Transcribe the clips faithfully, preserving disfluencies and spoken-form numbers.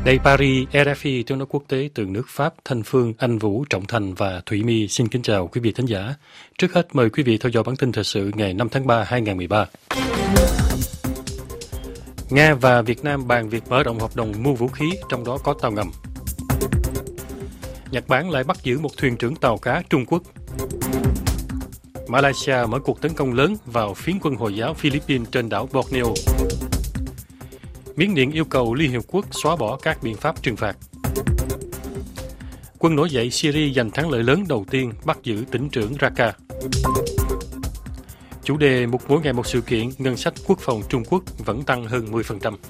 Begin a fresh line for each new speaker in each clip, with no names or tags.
Đây Paris, rờ ép i tiếng nói quốc tế từ nước Pháp, Thanh Phương, Anh Vũ, Trọng Thành và Thủy My xin kính chào quý vị thính giả. Trước hết mời quý vị theo dõi bản tin thời sự ngày năm tháng ba hai nghìn không trăm mười ba. Nga và Việt Nam bàn việc mở rộng hợp đồng mua vũ khí, trong đó có tàu ngầm. Nhật Bản lại bắt giữ một thuyền trưởng tàu cá Trung Quốc. Malaysia mở cuộc tấn công lớn vào phiến quân Hồi giáo Philippines trên đảo Borneo. Miến Điện yêu cầu Liên Hiệp Quốc xóa bỏ các biện pháp trừng phạt. Quân nổi dậy Syria giành thắng lợi lớn đầu tiên, bắt giữ tỉnh trưởng Raqqa. Chủ đề một mỗi ngày một sự kiện, ngân sách quốc phòng Trung Quốc vẫn tăng hơn mười phần trăm.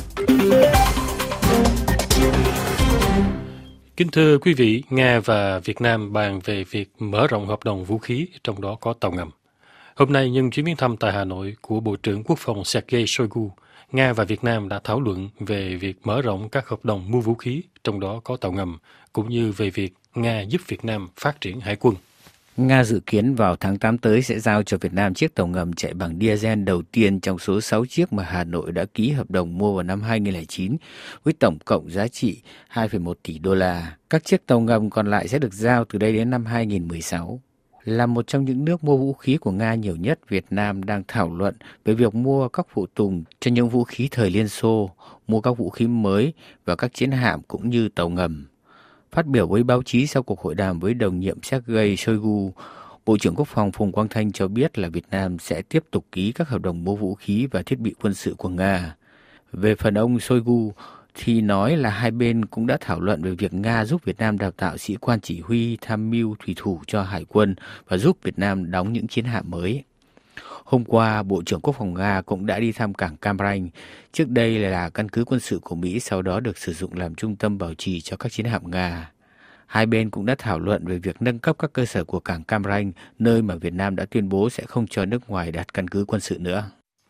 Kính thưa quý vị, Nga và Việt Nam bàn về việc mở rộng hợp đồng vũ khí, trong đó có tàu ngầm. Hôm nay, nhân chuyến viếng thăm tại Hà Nội của Bộ trưởng Quốc phòng Sergei Shoigu, Nga và Việt Nam đã thảo luận về việc mở rộng các hợp đồng mua vũ khí, trong đó có tàu ngầm, cũng như về việc Nga giúp Việt Nam phát triển hải quân.
Nga dự kiến vào tháng tám tới sẽ giao cho Việt Nam chiếc tàu ngầm chạy bằng diesel đầu tiên trong số sáu chiếc mà Hà Nội đã ký hợp đồng mua vào năm hai nghìn không trăm lẻ chín với tổng cộng giá trị hai phẩy một tỷ đô la. Các chiếc tàu ngầm còn lại sẽ được giao từ đây đến năm hai nghìn không trăm mười sáu. Là một trong những nước mua vũ khí của Nga nhiều nhất, Việt Nam đang thảo luận về việc mua các phụ tùng cho những vũ khí thời Liên Xô, mua các vũ khí mới và các chiến hạm cũng như tàu ngầm. Phát biểu với báo chí sau cuộc hội đàm với đồng nhiệm Sergei Shoigu, Bộ trưởng Quốc phòng Phùng Quang Thanh cho biết là Việt Nam sẽ tiếp tục ký các hợp đồng mua vũ khí và thiết bị quân sự của Nga. Về phần ông Shoigu thì nói là hai bên cũng đã thảo luận về việc Nga giúp Việt Nam đào tạo sĩ quan chỉ huy, tham mưu, thủy thủ cho hải quân và giúp Việt Nam đóng những chiến hạm mới. Hôm qua, Bộ trưởng Quốc phòng Nga cũng đã đi thăm cảng Cam Ranh. Trước đây là căn cứ quân sự của Mỹ, sau đó được sử dụng làm trung tâm bảo trì cho các chiến hạm Nga. Hai bên cũng đã thảo luận về việc nâng cấp các cơ sở của cảng Cam Ranh, nơi mà Việt Nam đã tuyên bố sẽ không cho nước ngoài đặt căn cứ quân sự nữa.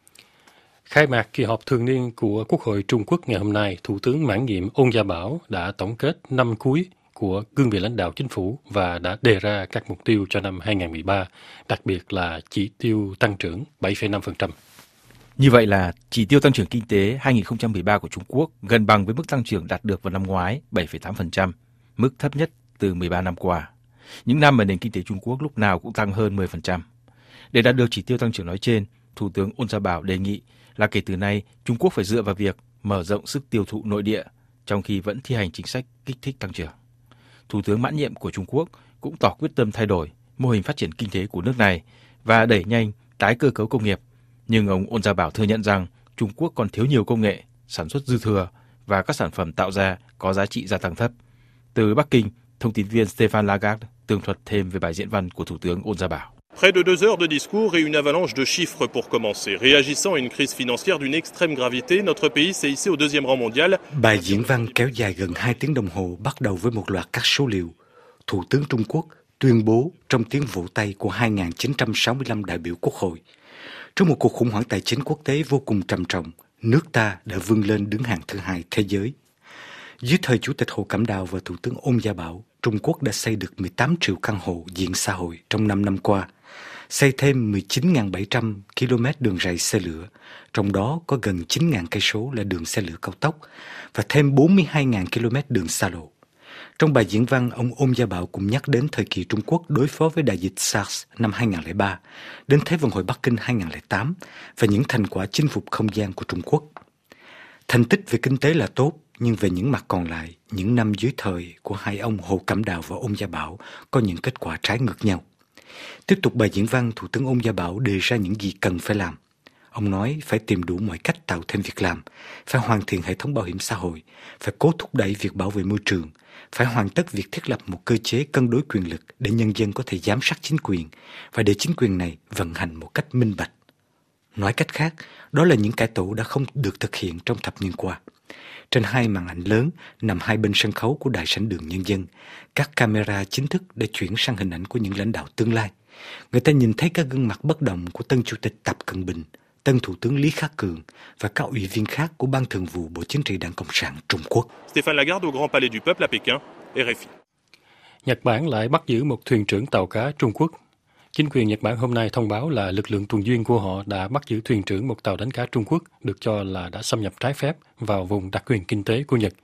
Khai mạc kỳ họp thường niên của Quốc hội Trung Quốc ngày hôm nay, Thủ tướng mãn nhiệm Ôn Gia Bảo đã tổng kết năm cuối của cương vị lãnh đạo chính phủ và đã đề ra các mục tiêu cho năm hai nghìn không trăm mười ba, đặc biệt là chỉ tiêu tăng trưởng bảy phẩy năm phần trăm.
Như vậy là chỉ tiêu tăng trưởng kinh tế hai nghìn không trăm mười ba của Trung Quốc gần bằng với mức tăng trưởng đạt được vào năm ngoái bảy phẩy tám phần trăm, mức thấp nhất từ mười ba năm qua. Những năm mà nền kinh tế Trung Quốc lúc nào cũng tăng hơn mười phần trăm. Để đạt được chỉ tiêu tăng trưởng nói trên, Thủ tướng Ôn Gia Bảo đề nghị là kể từ nay Trung Quốc phải dựa vào việc mở rộng sức tiêu thụ nội địa, trong khi vẫn thi hành chính sách kích thích tăng trưởng. Thủ tướng mãn nhiệm của Trung Quốc cũng tỏ quyết tâm thay đổi mô hình phát triển kinh tế của nước này và đẩy nhanh tái cơ cấu công nghiệp. Nhưng ông Ôn Gia Bảo thừa nhận rằng Trung Quốc còn thiếu nhiều công nghệ, sản xuất dư thừa và các sản phẩm tạo ra có giá trị gia tăng thấp. Từ Bắc Kinh, thông tin viên Stéphane Lagarde tường thuật thêm về bài diễn văn của Thủ tướng Ôn Gia Bảo.
Près de deux heures de discours et une avalanche de chiffres pour commencer. Réagissant à une crise financière d'une extrême gravité, notre pays s'est hissé au deuxième rang mondial.
Bài diễn văn kéo dài gần hai tiếng đồng hồ, bắt đầu với một loạt các số liệu. Thủ tướng Trung Quốc tuyên bố trong tiếng vỗ tay của hai nghìn chín trăm sáu mươi lăm đại biểu Quốc hội. Trong một cuộc khủng hoảng tài chính quốc tế vô cùng trầm trọng, nước ta đã vươn lên đứng hàng thứ hai thế giới. Dưới thời Chủ tịch Hồ Cẩm Đào và Thủ tướng Ôn Gia Bảo, Trung Quốc đã xây được mười tám triệu căn hộ diện xã hội trong năm năm qua, xây thêm mười chín nghìn bảy trăm ki lô mét đường ray xe lửa, trong đó có gần chín nghìn cây số là đường xe lửa cao tốc và thêm bốn mươi hai nghìn ki lô mét đường xa lộ. Trong bài diễn văn, ông Ôn Gia Bảo cũng nhắc đến thời kỳ Trung Quốc đối phó với đại dịch SARS năm hai nghìn không trăm lẻ ba, đến Thế vận hội Bắc Kinh hai nghìn không trăm lẻ tám và những thành quả chinh phục không gian của Trung Quốc. Thành tích về kinh tế là tốt, nhưng về những mặt còn lại, những năm dưới thời của hai ông Hồ Cẩm Đào và Ôn Gia Bảo có những kết quả trái ngược nhau. Tiếp tục bài diễn văn, Thủ tướng Ôn Gia Bảo đề ra những gì cần phải làm. Ông nói phải tìm đủ mọi cách tạo thêm việc làm, phải hoàn thiện hệ thống bảo hiểm xã hội, phải cố thúc đẩy việc bảo vệ môi trường, phải hoàn tất việc thiết lập một cơ chế cân đối quyền lực để nhân dân có thể giám sát chính quyền và để chính quyền này vận hành một cách minh bạch. Nói cách khác, đó là những cải tổ đã không được thực hiện trong thập niên qua. Trên hai màn ảnh lớn nằm hai bên sân khấu của Đại sảnh Đường Nhân dân, các camera chính thức đã chuyển sang hình ảnh của những lãnh đạo tương lai. Người ta nhìn thấy các gương mặt bất động của tân Chủ tịch Tập Cận Bình, tân Thủ tướng Lý Khắc Cường và các ủy viên khác của Ban Thường vụ Bộ Chính trị Đảng Cộng sản Trung Quốc.
Stéphane Lagarde au Grand Palais du Peuple à Pékin, rờ ép i.
Nhật Bản lại bắt giữ một thuyền trưởng tàu cá Trung Quốc. Chính quyền Nhật Bản hôm nay thông báo là lực lượng tuần duyên của họ đã bắt giữ thuyền trưởng một tàu đánh cá Trung Quốc được cho là đã xâm nhập trái phép vào vùng đặc quyền kinh tế của Nhật.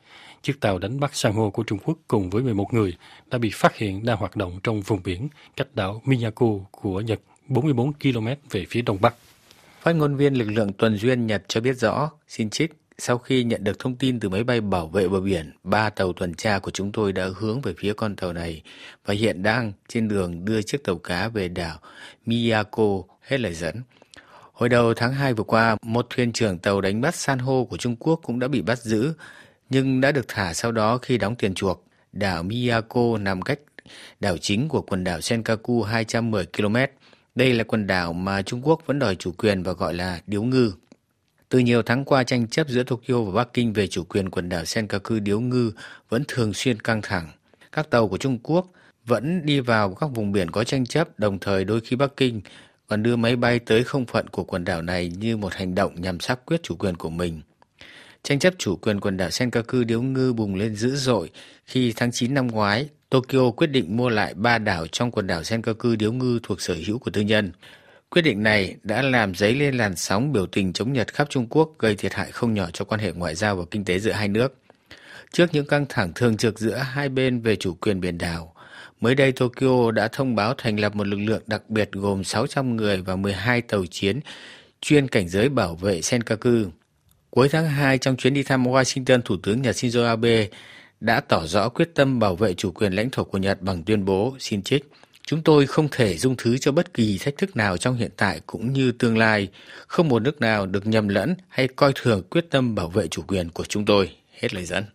chiếc tàu đánh bắt san hô của Trung Quốc cùng với mười một người đã bị phát hiện đang hoạt động trong vùng biển cách đảo Miyako của Nhật bốn mươi bốn ki lô mét về phía đông bắc.
Phát ngôn viên lực lượng tuần duyên Nhật cho biết rõ, xin trích, sau khi nhận được thông tin từ máy bay bảo vệ bờ biển, ba tàu tuần tra của chúng tôi đã hướng về phía con tàu này và hiện đang trên đường đưa chiếc tàu cá về đảo Miyako, hết lời dẫn. Hồi đầu tháng hai vừa qua, một thuyền trưởng tàu đánh bắt san hô của Trung Quốc cũng đã bị bắt giữ, nhưng đã được thả sau đó khi đóng tiền chuộc. Đảo Miyako nằm cách đảo chính của quần đảo Senkaku hai trăm mười ki lô mét. Đây là quần đảo mà Trung Quốc vẫn đòi chủ quyền và gọi là điếu ngư. Từ nhiều tháng qua, tranh chấp giữa Tokyo và Bắc Kinh về chủ quyền quần đảo Senkaku điếu ngư vẫn thường xuyên căng thẳng. Các tàu của Trung Quốc vẫn đi vào các vùng biển có tranh chấp, đồng thời đôi khi Bắc Kinh còn đưa máy bay tới không phận của quần đảo này như một hành động nhằm xác quyết chủ quyền của mình. Tranh chấp chủ quyền quần đảo Senkaku điếu ngư bùng lên dữ dội khi tháng chín năm ngoái, Tokyo quyết định mua lại ba đảo trong quần đảo Senkaku điếu ngư thuộc sở hữu của tư nhân. Quyết định này đã làm dấy lên làn sóng biểu tình chống Nhật khắp Trung Quốc, gây thiệt hại không nhỏ cho quan hệ ngoại giao và kinh tế giữa hai nước. Trước những căng thẳng thường trực giữa hai bên về chủ quyền biển đảo, mới đây Tokyo đã thông báo thành lập một lực lượng đặc biệt gồm sáu trăm người và mười hai tàu chiến chuyên cảnh giới bảo vệ Senkaku. Cuối tháng hai, trong chuyến đi thăm Washington, Thủ tướng Nhật Shinzo Abe đã tỏ rõ quyết tâm bảo vệ chủ quyền lãnh thổ của Nhật bằng tuyên bố, xin trích, chúng tôi không thể dung thứ cho bất kỳ thách thức nào trong hiện tại cũng như tương lai, không một nước nào được nhầm lẫn hay coi thường quyết tâm bảo vệ chủ quyền của chúng tôi, hết lời dẫn.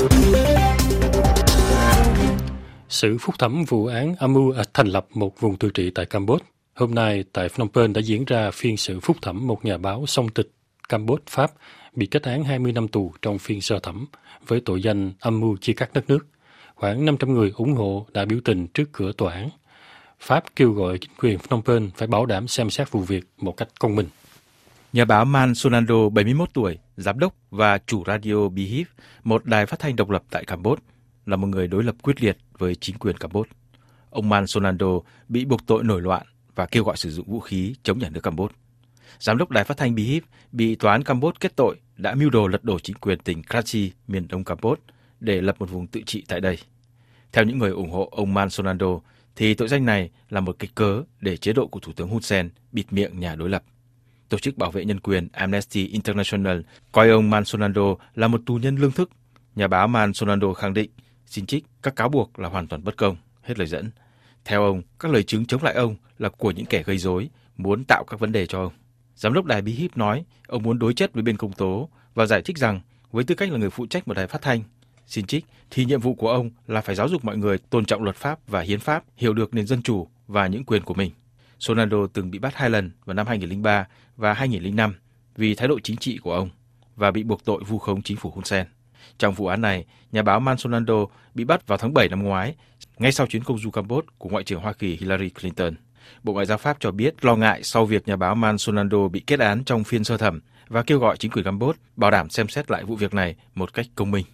Xử phúc thẩm vụ án âm mưu thành lập một vùng tự trị tại Campuchia. Hôm nay tại Phnom Penh đã diễn ra phiên xử phúc thẩm một nhà báo song tịch Campuchia Pháp bị kết án hai mươi năm tù trong phiên sơ thẩm với tội danh âm mưu chia cắt đất nước. Khoảng năm trăm người ủng hộ đã biểu tình trước cửa tòa án. Pháp kêu gọi chính quyền Phnom Penh phải bảo đảm xem xét vụ việc một cách công bình.
Nhà báo Man Sonando, bảy mươi mốt tuổi, giám đốc và chủ radio Bihip, một đài phát thanh độc lập tại Campuchia, là một người đối lập quyết liệt với chính quyền Campuchia. Ông Man Sonando bị buộc tội nổi loạn và kêu gọi sử dụng vũ khí chống nhà nước Campuchia. Giám đốc đài phát thanh Bihip bị tòa án Campuchia kết tội đã mưu đồ lật đổ chính quyền tỉnh Kranji, miền đông Campuchia, để lập một vùng tự trị tại đây. Theo những người ủng hộ ông Man Sonando, thì tội danh này là một cái cớ để chế độ của Thủ tướng Hun Sen bịt miệng nhà đối lập. Tổ chức bảo vệ nhân quyền Amnesty International coi ông Man Sonando là một tù nhân lương thức. Nhà báo Man Sonando khẳng định, xin trích, các cáo buộc là hoàn toàn bất công, hết lời dẫn. Theo ông, các lời chứng chống lại ông là của những kẻ gây rối, muốn tạo các vấn đề cho ông. Giám đốc đài Bihip nói, ông muốn đối chất với bên công tố và giải thích rằng, với tư cách là người phụ trách một đài phát thanh, xin trích, thì nhiệm vụ của ông là phải giáo dục mọi người tôn trọng luật pháp và hiến pháp, hiểu được nền dân chủ và những quyền của mình. Sonando từng bị bắt hai lần vào năm hai nghìn không trăm lẻ ba và hai nghìn không trăm lẻ năm vì thái độ chính trị của ông và bị buộc tội vu khống chính phủ Hun Sen. Trong vụ án này, nhà báo Man Sonando bị bắt vào tháng bảy năm ngoái, ngay sau chuyến công du Campuchia của Ngoại trưởng Hoa Kỳ Hillary Clinton. Bộ Ngoại giao Pháp cho biết lo ngại sau việc nhà báo Man Sonando bị kết án trong phiên sơ thẩm và kêu gọi chính quyền Campuchia bảo đảm xem xét lại vụ việc này một cách công minh.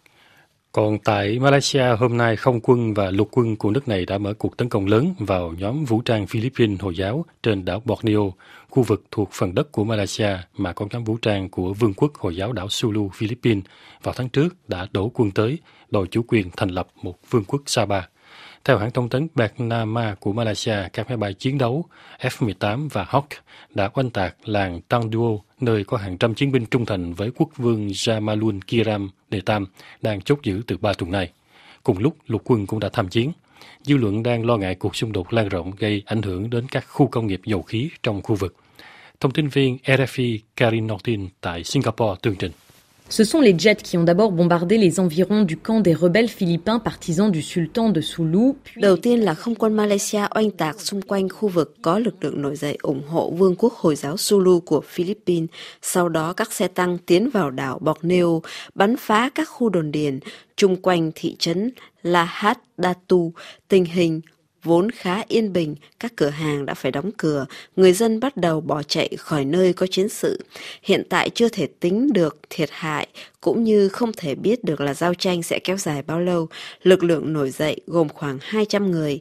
Còn tại Malaysia, hôm nay không quân và lục quân của nước này đã mở cuộc tấn công lớn vào nhóm vũ trang Philippines Hồi giáo trên đảo Borneo, khu vực thuộc phần đất của Malaysia mà con nhóm vũ trang của Vương quốc Hồi giáo đảo Sulu, Philippines vào tháng trước đã đổ quân tới, đòi chủ quyền thành lập một vương quốc Sabah. Theo hãng thông tấn Bernama của Malaysia, các máy bay chiến đấu F mười tám và Hawk đã oanh tạc làng Tangduo, nơi có hàng trăm chiến binh trung thành với quốc vương Jamalul Kiram đệ Tam đang chốt giữ từ ba tuần nay. Cùng lúc, lục quân cũng đã tham chiến. Dư luận đang lo ngại cuộc xung đột lan rộng gây ảnh hưởng đến các khu công nghiệp dầu khí trong khu vực. Thông tin viên R F I Karin Nortin tại Singapore tường trình.
Ce sont les jets qui ont d'abord bombardé les environs du camp des rebelles philippins partisans du sultan de Sulu.
Đầu tiên là không quân Malaysia oanh tạc xung quanh khu vực có lực lượng nổi dậy ủng hộ Vương quốc Hồi giáo Sulu của Philippines. Sau đó các xe tăng tiến vào đảo Borneo, bắn phá các khu đồn điền chung quanh thị trấn Lahad Datu. Tình hình vốn khá yên bình, các cửa hàng đã phải đóng cửa, người dân bắt đầu bỏ chạy khỏi nơi có chiến sự. Hiện tại chưa thể tính được thiệt hại, cũng như không thể biết được là giao tranh sẽ kéo dài bao lâu. Lực lượng nổi dậy gồm khoảng hai trăm người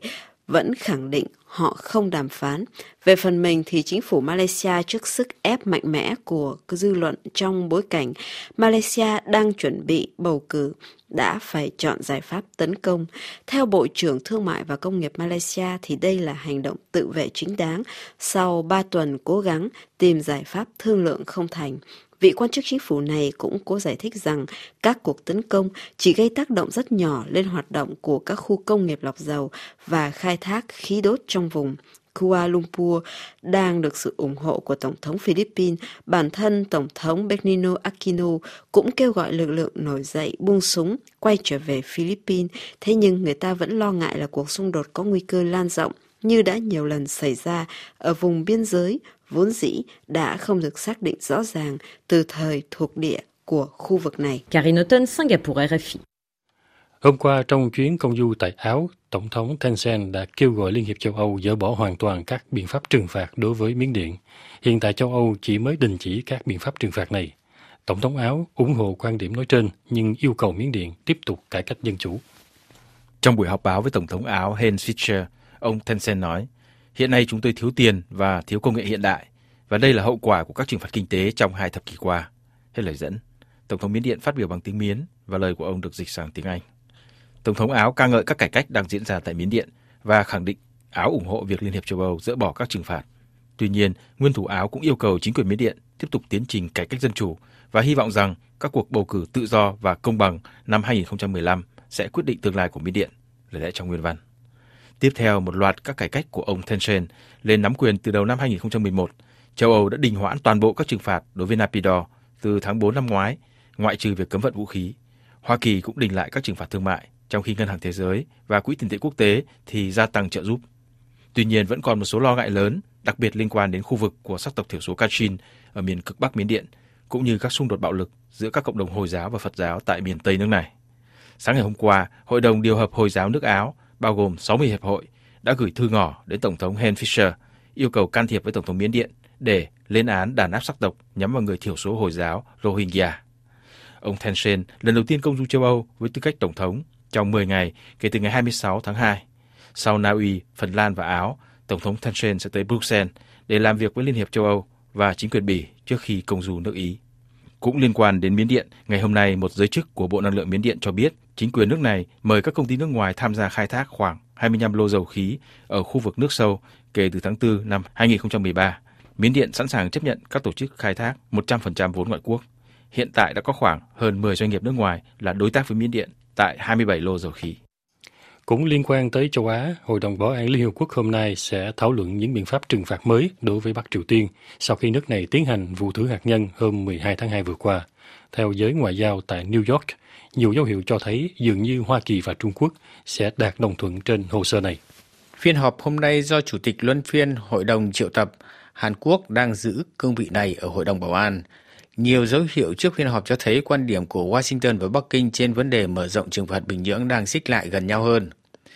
vẫn khẳng định họ không đàm phán. Về phần mình thì chính phủ Malaysia trước sức ép mạnh mẽ của dư luận trong bối cảnh Malaysia đang chuẩn bị bầu cử đã phải chọn giải pháp tấn công. Theo Bộ trưởng Thương mại và Công nghiệp Malaysia thì đây là hành động tự vệ chính đáng sau ba tuần cố gắng tìm giải pháp thương lượng không thành. Vị quan chức chính phủ này cũng cố giải thích rằng các cuộc tấn công chỉ gây tác động rất nhỏ lên hoạt động của các khu công nghiệp lọc dầu và khai thác khí đốt trong vùng. Kuala Lumpur đang được sự ủng hộ của Tổng thống Philippines. Bản thân Tổng thống Benigno Aquino cũng kêu gọi lực lượng nổi dậy buông súng quay trở về Philippines. Thế nhưng người ta vẫn lo ngại là cuộc xung đột có nguy cơ lan rộng như đã nhiều lần xảy ra ở vùng biên giới vốn dĩ đã không được xác định rõ ràng từ thời thuộc địa của khu vực này.
Karine Houghton, Singapour, R F I.
Hôm qua, trong chuyến công du tại Áo, Tổng thống Thein Sein đã kêu gọi Liên hiệp châu Âu dỡ bỏ hoàn toàn các biện pháp trừng phạt đối với Miến Điện. Hiện tại châu Âu chỉ mới đình chỉ các biện pháp trừng phạt này. Tổng thống Áo ủng hộ quan điểm nói trên nhưng yêu cầu Miến Điện tiếp tục cải cách dân chủ.
Trong buổi họp báo với Tổng thống Áo Heinz Fischer, ông Thein Sein nói, hiện nay chúng tôi thiếu tiền và thiếu công nghệ hiện đại, và đây là hậu quả của các trừng phạt kinh tế trong hai thập kỷ qua. Hết lời dẫn, Tổng thống Miến Điện phát biểu bằng tiếng Miến và lời của ông được dịch sang tiếng Anh. Tổng thống Áo ca ngợi các cải cách đang diễn ra tại Miến Điện và khẳng định Áo ủng hộ việc Liên hiệp châu Âu dỡ bỏ các trừng phạt. Tuy nhiên, nguyên thủ Áo cũng yêu cầu chính quyền Miến Điện tiếp tục tiến trình cải cách dân chủ và hy vọng rằng các cuộc bầu cử tự do và công bằng năm hai không một năm sẽ quyết định tương lai của Miến Điện, lời lẽ trong nguyên văn. Tiếp theo một loạt các cải cách của ông Thein Sein lên nắm quyền từ đầu năm hai không một một, châu Âu đã đình hoãn toàn bộ các trừng phạt đối với Naypyidaw từ tháng tư năm ngoái, ngoại trừ việc cấm vận vũ khí. Hoa Kỳ cũng đình lại các trừng phạt thương mại, trong khi Ngân hàng Thế giới và Quỹ tiền tệ quốc tế thì gia tăng trợ giúp. Tuy nhiên vẫn còn một số lo ngại lớn, đặc biệt liên quan đến khu vực của sắc tộc thiểu số Kachin ở miền cực Bắc Miến Điện, cũng như các xung đột bạo lực giữa các cộng đồng Hồi giáo và Phật giáo tại miền Tây nước này. Sáng ngày hôm qua, Hội đồng điều hợp Hồi giáo nước Áo, bao gồm sáu mươi hiệp hội, đã gửi thư ngỏ đến Tổng thống Heinz Fischer yêu cầu can thiệp với Tổng thống Miến Điện để lên án đàn áp sắc tộc nhắm vào người thiểu số Hồi giáo Rohingya. Ông Thein Sein lần đầu tiên công du châu Âu với tư cách Tổng thống trong mười ngày kể từ ngày hai mươi sáu tháng hai. Sau Na Uy, Phần Lan và Áo, Tổng thống Thein Sein sẽ tới Bruxelles để làm việc với Liên hiệp châu Âu và chính quyền Bỉ trước khi công du nước Ý. Cũng liên quan đến Miến Điện, ngày hôm nay một giới chức của Bộ Năng lượng Miến Điện cho biết chính quyền nước này mời các công ty nước ngoài tham gia khai thác khoảng hai mươi lăm lô dầu khí ở khu vực nước sâu kể từ tháng tư năm hai không một ba. Miến Điện sẵn sàng chấp nhận các tổ chức khai thác một trăm phần trăm vốn ngoại quốc. Hiện tại đã có khoảng hơn mười doanh nghiệp nước ngoài là đối tác với Miến Điện tại hai mươi bảy lô dầu khí.
Cũng liên quan tới châu Á, Hội đồng Bảo an Liên Hiệp Quốc hôm nay sẽ thảo luận những biện pháp trừng phạt mới đối với Bắc Triều Tiên sau khi nước này tiến hành vụ thử hạt nhân hôm mười hai tháng hai vừa qua. Theo giới ngoại giao tại New York, nhiều dấu hiệu cho thấy dường như Hoa Kỳ và Trung Quốc sẽ đạt đồng thuận trên hồ sơ này.
Phiên họp hôm nay do Chủ tịch Luân phiên Hội đồng triệu tập Hàn Quốc đang giữ cương vị này ở Hội đồng Bảo an. Nhiều dấu hiệu trước phiên họp cho thấy quan điểm của Washington và Bắc Kinh trên vấn đề mở rộng trừng phạt Bình Nhưỡng đang xích lại gần nhau hơn.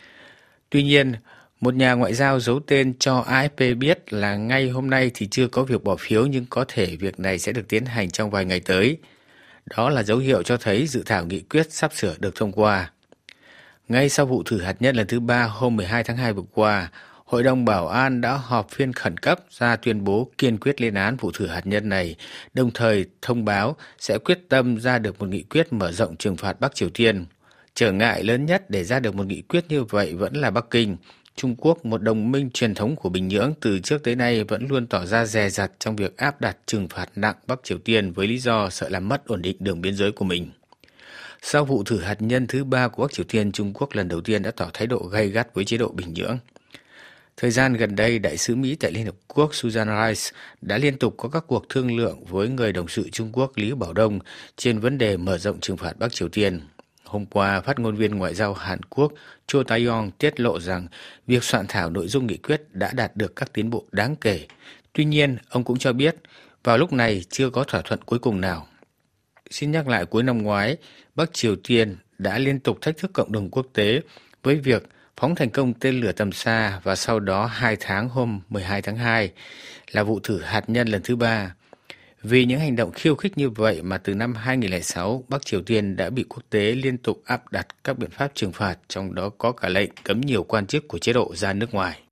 Tuy nhiên, một nhà ngoại giao giấu tên cho A F P biết là ngay hôm nay thì chưa có việc bỏ phiếu nhưng có thể việc này sẽ được tiến hành trong vài ngày tới. Đó là dấu hiệu cho thấy dự thảo nghị quyết sắp sửa được thông qua. Ngay sau vụ thử hạt nhân lần thứ ba hôm mười hai tháng hai vừa qua, Hội đồng Bảo an đã họp phiên khẩn cấp ra tuyên bố kiên quyết lên án vụ thử hạt nhân này, đồng thời thông báo sẽ quyết tâm ra được một nghị quyết mở rộng trừng phạt Bắc Triều Tiên. Trở ngại lớn nhất để ra được một nghị quyết như vậy vẫn là Bắc Kinh. Trung Quốc, một đồng minh truyền thống của Bình Nhưỡng từ trước tới nay, vẫn luôn tỏ ra dè dặt trong việc áp đặt trừng phạt nặng Bắc Triều Tiên với lý do sợ làm mất ổn định đường biên giới của mình. Sau vụ thử hạt nhân thứ ba của Bắc Triều Tiên, Trung Quốc lần đầu tiên đã tỏ thái độ gay gắt với chế độ Bình Nhưỡng. Thời gian gần đây, Đại sứ Mỹ tại Liên Hợp Quốc Susan Rice đã liên tục có các cuộc thương lượng với người đồng sự Trung Quốc Lý Bảo Đông trên vấn đề mở rộng trừng phạt Bắc Triều Tiên. Hôm qua, phát ngôn viên Ngoại giao Hàn Quốc Cho Tae-yong tiết lộ rằng việc soạn thảo nội dung nghị quyết đã đạt được các tiến bộ đáng kể. Tuy nhiên, ông cũng cho biết vào lúc này chưa có thỏa thuận cuối cùng nào. Xin nhắc lại, cuối năm ngoái, Bắc Triều Tiên đã liên tục thách thức cộng đồng quốc tế với việc phóng thành công tên lửa tầm xa và sau đó hai tháng hôm mười hai tháng hai là vụ thử hạt nhân lần thứ ba. Vì những hành động khiêu khích như vậy mà từ năm hai nghìn không trăm lẻ sáu, Bắc Triều Tiên đã bị quốc tế liên tục áp đặt các biện pháp trừng phạt, trong đó có cả lệnh cấm nhiều quan chức của chế độ ra nước ngoài.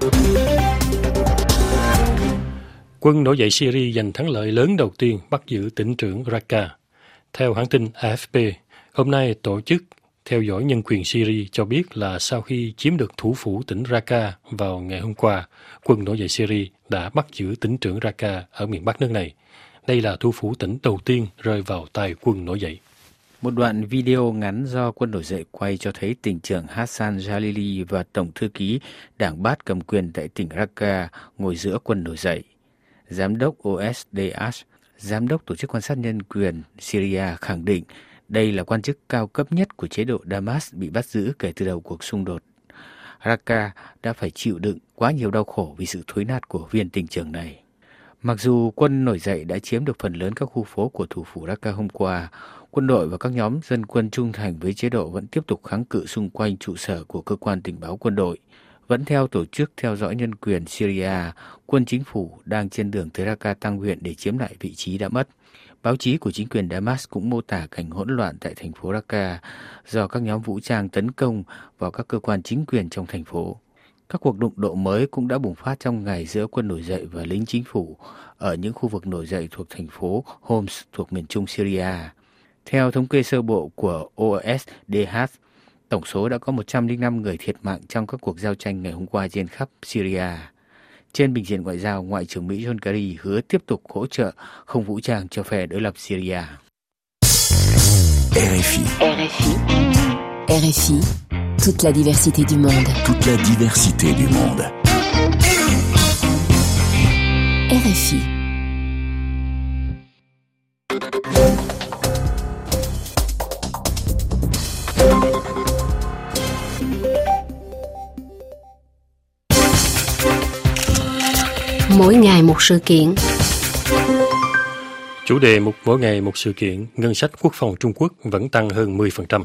Quân nổi dậy Syria giành thắng lợi lớn đầu tiên bắt giữ tỉnh trưởng Raqqa. Theo hãng tin A F P, hôm nay tổ chức theo dõi nhân quyền Syria cho biết là sau khi chiếm được thủ phủ tỉnh Raqqa vào ngày hôm qua, quân nổi dậy Syria đã bắt giữ tỉnh trưởng Raqqa ở miền Bắc nước này. Đây là thủ phủ tỉnh đầu tiên rơi vào tay quân nổi dậy.
Một đoạn video ngắn do quân nổi dậy quay cho thấy tỉnh trưởng Hassan Jalili và tổng thư ký đảng Baath cầm quyền tại tỉnh Raqqa ngồi giữa quân nổi dậy. Giám đốc O S D H, giám đốc Tổ chức Quan sát Nhân quyền Syria khẳng định đây là quan chức cao cấp nhất của chế độ Damas bị bắt giữ kể từ đầu cuộc xung đột. Raqqa đã phải chịu đựng quá nhiều đau khổ vì sự thối nát của viên tỉnh trưởng này. Mặc dù quân nổi dậy đã chiếm được phần lớn các khu phố của thủ phủ Raqqa hôm qua, quân đội và các nhóm dân quân trung thành với chế độ vẫn tiếp tục kháng cự xung quanh trụ sở của cơ quan tình báo quân đội. Vẫn theo Tổ chức Theo dõi Nhân quyền Syria, quân chính phủ đang trên đường tới Raqqa tăng huyện để chiếm lại vị trí đã mất. Báo chí của chính quyền Damas cũng mô tả cảnh hỗn loạn tại thành phố Raqqa do các nhóm vũ trang tấn công vào các cơ quan chính quyền trong thành phố. Các cuộc đụng độ mới cũng đã bùng phát trong ngày giữa quân nổi dậy và lính chính phủ ở những khu vực nổi dậy thuộc thành phố Homs thuộc miền trung Syria. Theo thống kê sơ bộ của O S D H, tổng số đã có một trăm lẻ năm người thiệt mạng trong các cuộc giao tranh ngày hôm qua trên khắp Syria. Trên bình diện ngoại giao, Ngoại trưởng Mỹ John Kerry hứa tiếp tục hỗ trợ không vũ trang cho phe đối lập Syria.
R F I. R F I. R F I. Toute la diversité du monde.
Toute la diversité du monde.
R F I.
Mỗi ngày một sự kiện.
Chủ đề mục mỗi ngày một sự kiện, ngân sách quốc phòng Trung Quốc vẫn tăng hơn mười phần trăm.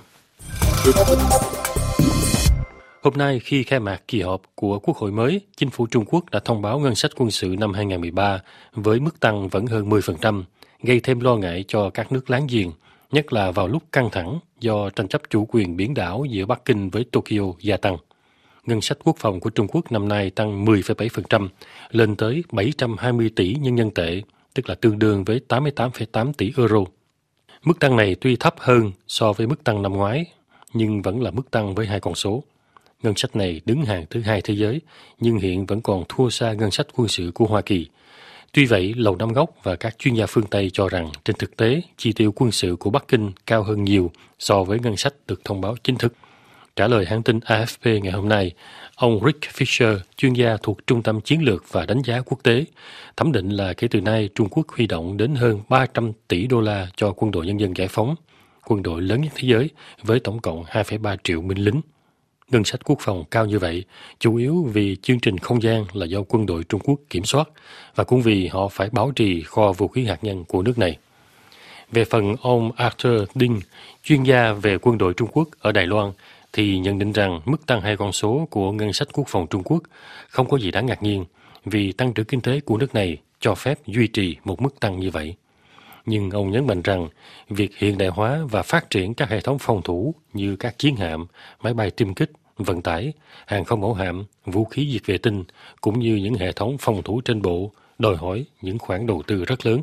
Hôm nay, khi khai mạc kỳ họp của Quốc hội mới, chính phủ Trung Quốc đã thông báo ngân sách quân sự năm hai không một ba với mức tăng vẫn hơn mười phần trăm, gây thêm lo ngại cho các nước láng giềng, nhất là vào lúc căng thẳng do tranh chấp chủ quyền biển đảo giữa Bắc Kinh với Tokyo gia tăng. Ngân sách quốc phòng của Trung Quốc năm nay tăng mười phẩy bảy phần trăm, lên tới bảy trăm hai mươi tỷ nhân dân tệ, tức là tương đương với tám mươi tám phẩy tám tỷ euro. Mức tăng này tuy thấp hơn so với mức tăng năm ngoái, nhưng vẫn là mức tăng với hai con số. Ngân sách này đứng hàng thứ hai thế giới, nhưng hiện vẫn còn thua xa ngân sách quân sự của Hoa Kỳ. Tuy vậy, Lầu Năm Góc và các chuyên gia phương Tây cho rằng trên thực tế, chi tiêu quân sự của Bắc Kinh cao hơn nhiều so với ngân sách được thông báo chính thức. Trả lời hãng tin A F P ngày hôm nay, ông Rick Fisher, chuyên gia thuộc Trung tâm Chiến lược và Đánh giá Quốc tế, thẩm định là kể từ nay Trung Quốc huy động đến hơn ba trăm tỷ đô la cho Quân đội Nhân dân Giải phóng, quân đội lớn nhất thế giới với tổng cộng hai phẩy ba triệu binh lính. Ngân sách quốc phòng cao như vậy, chủ yếu vì chương trình không gian là do quân đội Trung Quốc kiểm soát và cũng vì họ phải bảo trì kho vũ khí hạt nhân của nước này. Về phần ông Arthur Ding, chuyên gia về quân đội Trung Quốc ở Đài Loan, thì nhận định rằng mức tăng hai con số của ngân sách quốc phòng Trung Quốc không có gì đáng ngạc nhiên vì tăng trưởng kinh tế của nước này cho phép duy trì một mức tăng như vậy. Nhưng ông nhấn mạnh rằng việc hiện đại hóa và phát triển các hệ thống phòng thủ như các chiến hạm, máy bay tiêm kích, vận tải, hàng không mẫu hạm, vũ khí diệt vệ tinh cũng như những hệ thống phòng thủ trên bộ đòi hỏi những khoản đầu tư rất lớn.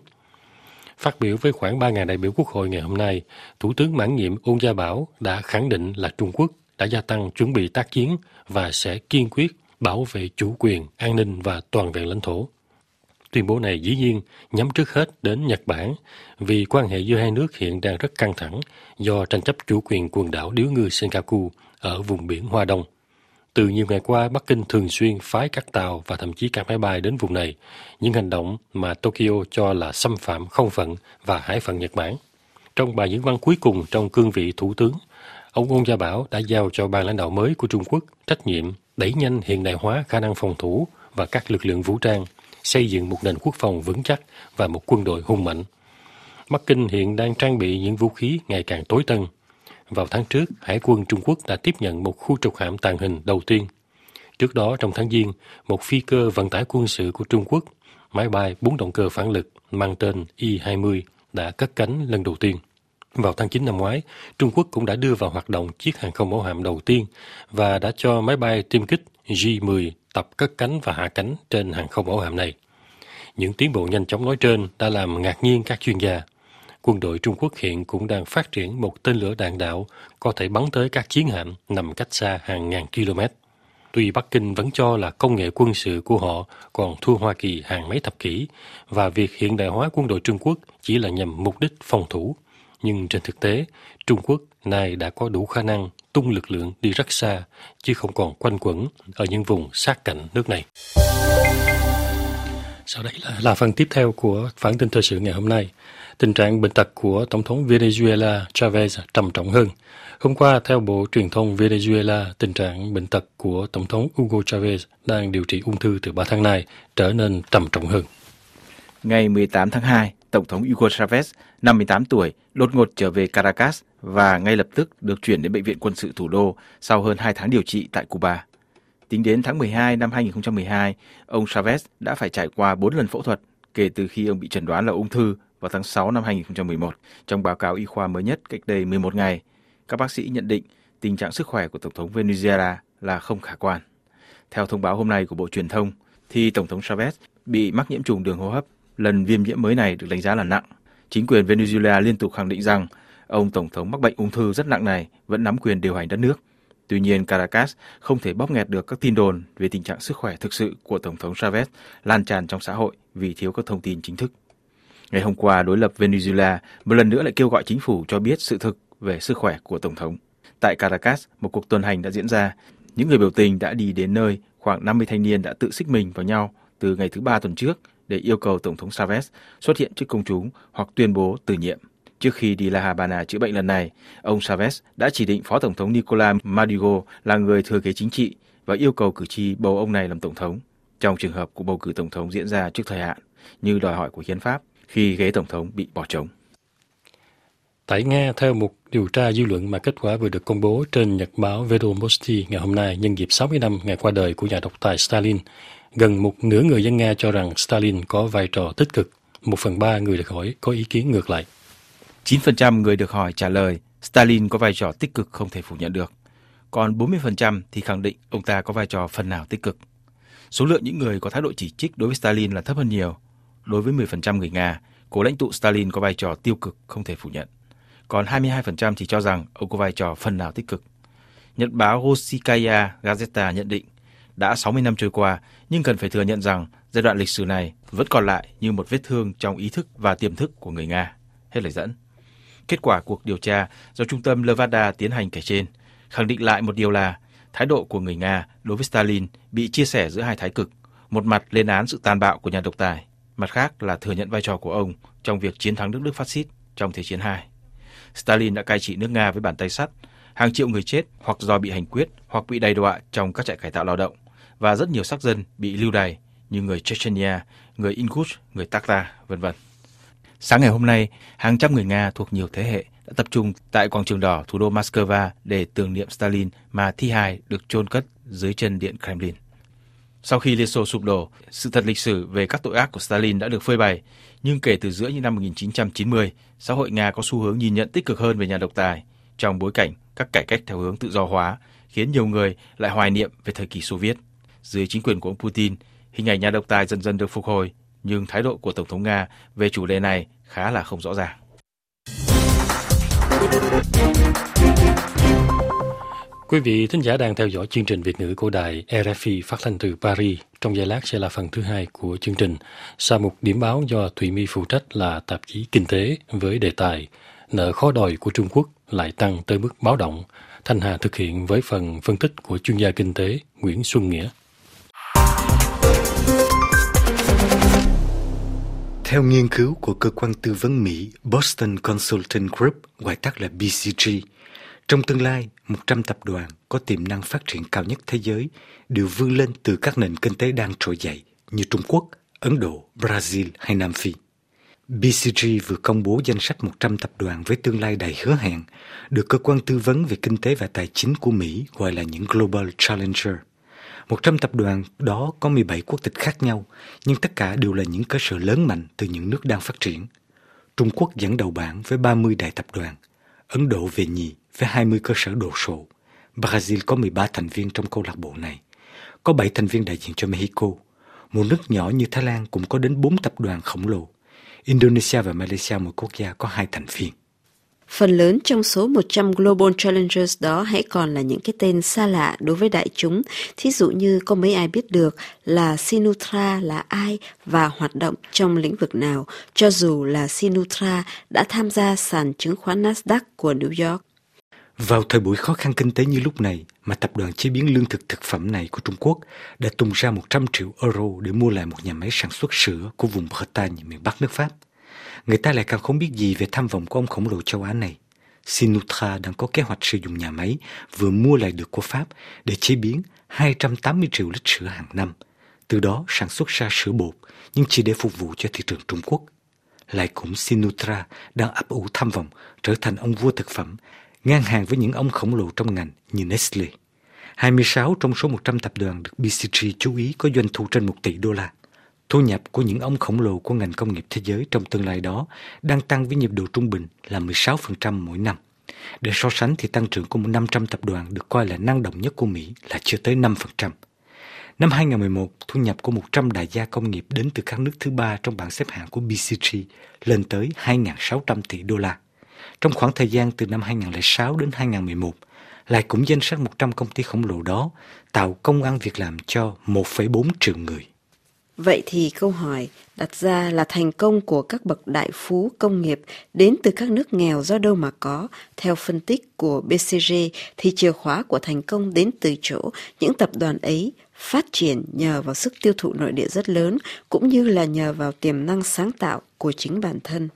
Phát biểu với khoảng ba nghìn đại biểu Quốc hội ngày hôm nay, Thủ tướng mãn nhiệm Ôn Gia Bảo đã khẳng định là Trung Quốc đã gia tăng chuẩn bị tác chiến và sẽ kiên quyết bảo vệ chủ quyền, an ninh và toàn vẹn lãnh thổ. Tuyên bố này dĩ nhiên nhắm trước hết đến Nhật Bản vì quan hệ giữa hai nước hiện đang rất căng thẳng do tranh chấp chủ quyền quần đảo điếu ngư Senkaku ở vùng biển Hoa Đông. Từ nhiều ngày qua, Bắc Kinh thường xuyên phái các tàu và thậm chí các máy bay đến vùng này, những hành động mà Tokyo cho là xâm phạm không phận và hải phận Nhật Bản. Trong bài diễn văn cuối cùng trong cương vị Thủ tướng, ông Ôn Gia Bảo đã giao cho ban lãnh đạo mới của Trung Quốc trách nhiệm đẩy nhanh hiện đại hóa khả năng phòng thủ và các lực lượng vũ trang, xây dựng một nền quốc phòng vững chắc và một quân đội hùng mạnh. Bắc Kinh hiện đang trang bị những vũ khí ngày càng tối tân. Vào tháng trước, Hải quân Trung Quốc đã tiếp nhận một khu trục hạm tàng hình đầu tiên. Trước đó, trong tháng Giêng, một phi cơ vận tải quân sự của Trung Quốc máy bay bốn động cơ phản lực mang tên Y hai mươi đã cất cánh lần đầu tiên. Vào tháng chín năm ngoái, Trung Quốc cũng đã đưa vào hoạt động chiếc hàng không mẫu hạm đầu tiên và đã cho máy bay tiêm kích J mười tập cất cánh và hạ cánh trên hàng không mẫu hạm này. Những tiến bộ nhanh chóng nói trên đã làm ngạc nhiên các chuyên gia. Quân đội Trung Quốc hiện cũng đang phát triển một tên lửa đạn đạo có thể bắn tới các chiến hạm nằm cách xa hàng ngàn km. Tuy Bắc Kinh vẫn cho là công nghệ quân sự của họ còn thua Hoa Kỳ hàng mấy thập kỷ và việc hiện đại hóa quân đội Trung Quốc chỉ là nhằm mục đích phòng thủ, nhưng trên thực tế, Trung Quốc nay đã có đủ khả năng tung lực lượng đi rất xa, chứ không còn quanh quẩn ở những vùng sát cạnh nước này. Sau đây là, là phần tiếp theo của bản tin thời sự ngày hôm nay. Tình trạng bệnh tật của Tổng thống Venezuela Chavez trầm trọng hơn. Hôm qua, theo Bộ Truyền thông Venezuela, tình trạng bệnh tật của Tổng thống Hugo Chavez đang điều trị ung thư từ ba tháng nay trở nên trầm trọng hơn.
Ngày mười tám tháng hai, Tổng thống Hugo Chavez, năm mươi tám tuổi, đột ngột trở về Caracas và ngay lập tức được chuyển đến Bệnh viện Quân sự thủ đô sau hơn hai tháng điều trị tại Cuba. Tính đến tháng mười hai năm hai nghìn không trăm mười hai, ông Chavez đã phải trải qua bốn lần phẫu thuật kể từ khi ông bị chẩn đoán là ung thư vào tháng sáu năm hai nghìn không trăm mười một. Trong báo cáo y khoa mới nhất cách đây mười một ngày, các bác sĩ nhận định tình trạng sức khỏe của Tổng thống Venezuela là không khả quan. Theo thông báo hôm nay của Bộ Truyền thông, thì Tổng thống Chavez bị mắc nhiễm trùng đường hô hấp. Lần viêm nhiễm mới này được đánh giá là nặng. Chính quyền Venezuela liên tục khẳng định rằng ông Tổng thống mắc bệnh ung thư rất nặng này vẫn nắm quyền điều hành đất nước. Tuy nhiên, Caracas không thể bóp nghẹt được các tin đồn về tình trạng sức khỏe thực sự của Tổng thống Chavez lan tràn trong xã hội vì thiếu các thông tin chính thức. Ngày hôm qua, đối lập Venezuela một lần nữa lại kêu gọi chính phủ cho biết sự thực về sức khỏe của Tổng thống. Tại Caracas, một cuộc tuần hành đã diễn ra. Những người biểu tình đã đi đến nơi khoảng năm mươi thanh niên đã tự xích mình vào nhau từ ngày thứ Ba tuần trước để yêu cầu Tổng thống Chavez xuất hiện trước công chúng hoặc tuyên bố từ nhiệm. Trước khi đi La Habana chữa bệnh lần này, ông Chavez đã chỉ định Phó Tổng thống Nicolás Maduro là người thừa kế chính trị và yêu cầu cử tri bầu ông này làm Tổng thống, trong trường hợp cuộc bầu cử Tổng thống diễn ra trước thời hạn, như đòi hỏi của hiến pháp khi ghế Tổng thống bị bỏ trống.
Tại Nga, theo một điều tra dư luận mà kết quả vừa được công bố trên nhật báo Vedomosti ngày hôm nay nhân dịp sáu mươi năm ngày qua đời của nhà độc tài Stalin, gần một nửa người dân Nga cho rằng Stalin có vai trò tích cực, một phần ba người được hỏi có ý kiến ngược lại.
chín phần trăm người được hỏi trả lời Stalin có vai trò tích cực không thể phủ nhận được, còn bốn mươi phần trăm thì khẳng định ông ta có vai trò phần nào tích cực. Số lượng những người có thái độ chỉ trích đối với Stalin là thấp hơn nhiều. Đối với mười phần trăm người Nga, cố lãnh tụ Stalin có vai trò tiêu cực không thể phủ nhận, còn hai mươi hai phần trăm thì cho rằng ông có vai trò phần nào tích cực. Nhật báo Rossiyskaya Gazeta nhận định, đã sáu mươi năm trôi qua, nhưng cần phải thừa nhận rằng giai đoạn lịch sử này vẫn còn lại như một vết thương trong ý thức và tiềm thức của người Nga. Hết lời dẫn. Kết quả cuộc điều tra do Trung tâm Levada tiến hành kể trên khẳng định lại một điều là thái độ của người Nga đối với Stalin bị chia sẻ giữa hai thái cực, một mặt lên án sự tàn bạo của nhà độc tài, mặt khác là thừa nhận vai trò của ông trong việc chiến thắng nước Đức phát xít trong Thế chiến hai. Stalin đã cai trị nước Nga với bàn tay sắt, hàng triệu người chết hoặc do bị hành quyết hoặc bị đày đọa trong các trại cải tạo lao động, và rất nhiều xác dân bị lưu đày như người Chechnya, người Ingush, người Tatar, vân vân. Sáng ngày hôm nay, hàng trăm người Nga thuộc nhiều thế hệ đã tập trung tại quảng trường đỏ thủ đô Moscow để tưởng niệm Stalin mà thi hài được chôn cất dưới chân điện Kremlin. Sau khi Liên Xô sụp đổ, sự thật lịch sử về các tội ác của Stalin đã được phơi bày, nhưng kể từ giữa những năm một nghìn chín trăm chín mươi, xã hội Nga có xu hướng nhìn nhận tích cực hơn về nhà độc tài trong bối cảnh các cải cách theo hướng tự do hóa, khiến nhiều người lại hoài niệm về thời kỳ Xô Viết. Dưới chính quyền của ông Putin, hình ảnh nhà độc tài dần dần được phục hồi, nhưng thái độ của Tổng thống Nga về chủ đề này khá là không rõ ràng.
Quý vị thính giả đang theo dõi chương trình Việt ngữ của đài rờ ép i phát thanh từ Paris. Trong giây lát sẽ là phần thứ hai của chương trình. Sau một điểm báo do Thùy My phụ trách là tạp chí Kinh tế với đề tài nợ khó đòi của Trung Quốc lại tăng tới mức báo động. Thanh Hà thực hiện với phần phân tích của chuyên gia kinh tế Nguyễn Xuân Nghĩa.
Theo nghiên cứu của cơ quan tư vấn Mỹ Boston Consulting Group, gọi tắt là bê xê giê, trong tương lai, một trăm tập đoàn có tiềm năng phát triển cao nhất thế giới đều vươn lên từ các nền kinh tế đang trỗi dậy như Trung Quốc, Ấn Độ, Brazil hay Nam Phi. bê xê giê vừa công bố danh sách một trăm tập đoàn với tương lai đầy hứa hẹn, được cơ quan tư vấn về kinh tế và tài chính của Mỹ gọi là những Global Challenger. một trăm tập đoàn đó có mười bảy quốc tịch khác nhau, nhưng tất cả đều là những cơ sở lớn mạnh từ những nước đang phát triển. Trung Quốc dẫn đầu bảng với ba mươi đại tập đoàn, Ấn Độ về nhì với hai mươi cơ sở đồ sộ. Brazil có mười ba thành viên trong câu lạc bộ này. Có bảy thành viên đại diện cho Mexico. Một nước nhỏ như Thái Lan cũng có đến bốn tập đoàn khổng lồ. Indonesia và Malaysia mỗi quốc gia có hai thành viên.
Phần lớn trong số một trăm Global Challengers đó hãy còn là những cái tên xa lạ đối với đại chúng. Thí dụ như có mấy ai biết được là Sinutra là ai và hoạt động trong lĩnh vực nào, cho dù là Sinutra đã tham gia sàn chứng khoán Nasdaq của New York.
Vào thời buổi khó khăn kinh tế như lúc này mà tập đoàn chế biến lương thực thực phẩm này của Trung Quốc đã tung ra một trăm triệu euro để mua lại một nhà máy sản xuất sữa của vùng Bretagne, miền Bắc nước Pháp. Người ta lại càng không biết gì về tham vọng của ông khổng lồ châu Á này. Sinutra đang có kế hoạch sử dụng nhà máy vừa mua lại được của Pháp để chế biến hai trăm tám mươi triệu lít sữa hàng năm, từ đó sản xuất ra sữa bột nhưng chỉ để phục vụ cho thị trường Trung Quốc. Lại cũng Sinutra đang ấp ủ tham vọng trở thành ông vua thực phẩm, ngang hàng với những ông khổng lồ trong ngành như Nestle. hai mươi sáu trong số một trăm tập đoàn được bê xê giê chú ý có doanh thu trên một tỷ đô la. Thu nhập của những ông khổng lồ của ngành công nghiệp thế giới trong tương lai đó đang tăng với nhịp độ trung bình là mười sáu phần trăm mỗi năm. Để so sánh thì tăng trưởng của một năm trăm tập đoàn được coi là năng động nhất của Mỹ là chưa tới năm phần trăm. Năm hai không một một, thu nhập của một trăm đại gia công nghiệp đến từ các nước thứ ba trong bảng xếp hạng của bê xê giê lên tới hai nghìn sáu trăm tỷ đô la. Trong khoảng thời gian từ năm hai không không sáu đến hai không một một, lại cũng danh sách một trăm công ty khổng lồ đó tạo công ăn việc làm cho một phẩy bốn triệu người.
Vậy thì câu hỏi đặt ra là thành công của các bậc đại phú công nghiệp đến từ các nước nghèo do đâu mà có? Theo phân tích của bê xê giê thì chìa khóa của thành công đến từ chỗ những tập đoàn ấy phát triển nhờ vào sức tiêu thụ nội địa rất lớn cũng như là nhờ vào tiềm năng sáng tạo của chính bản thân.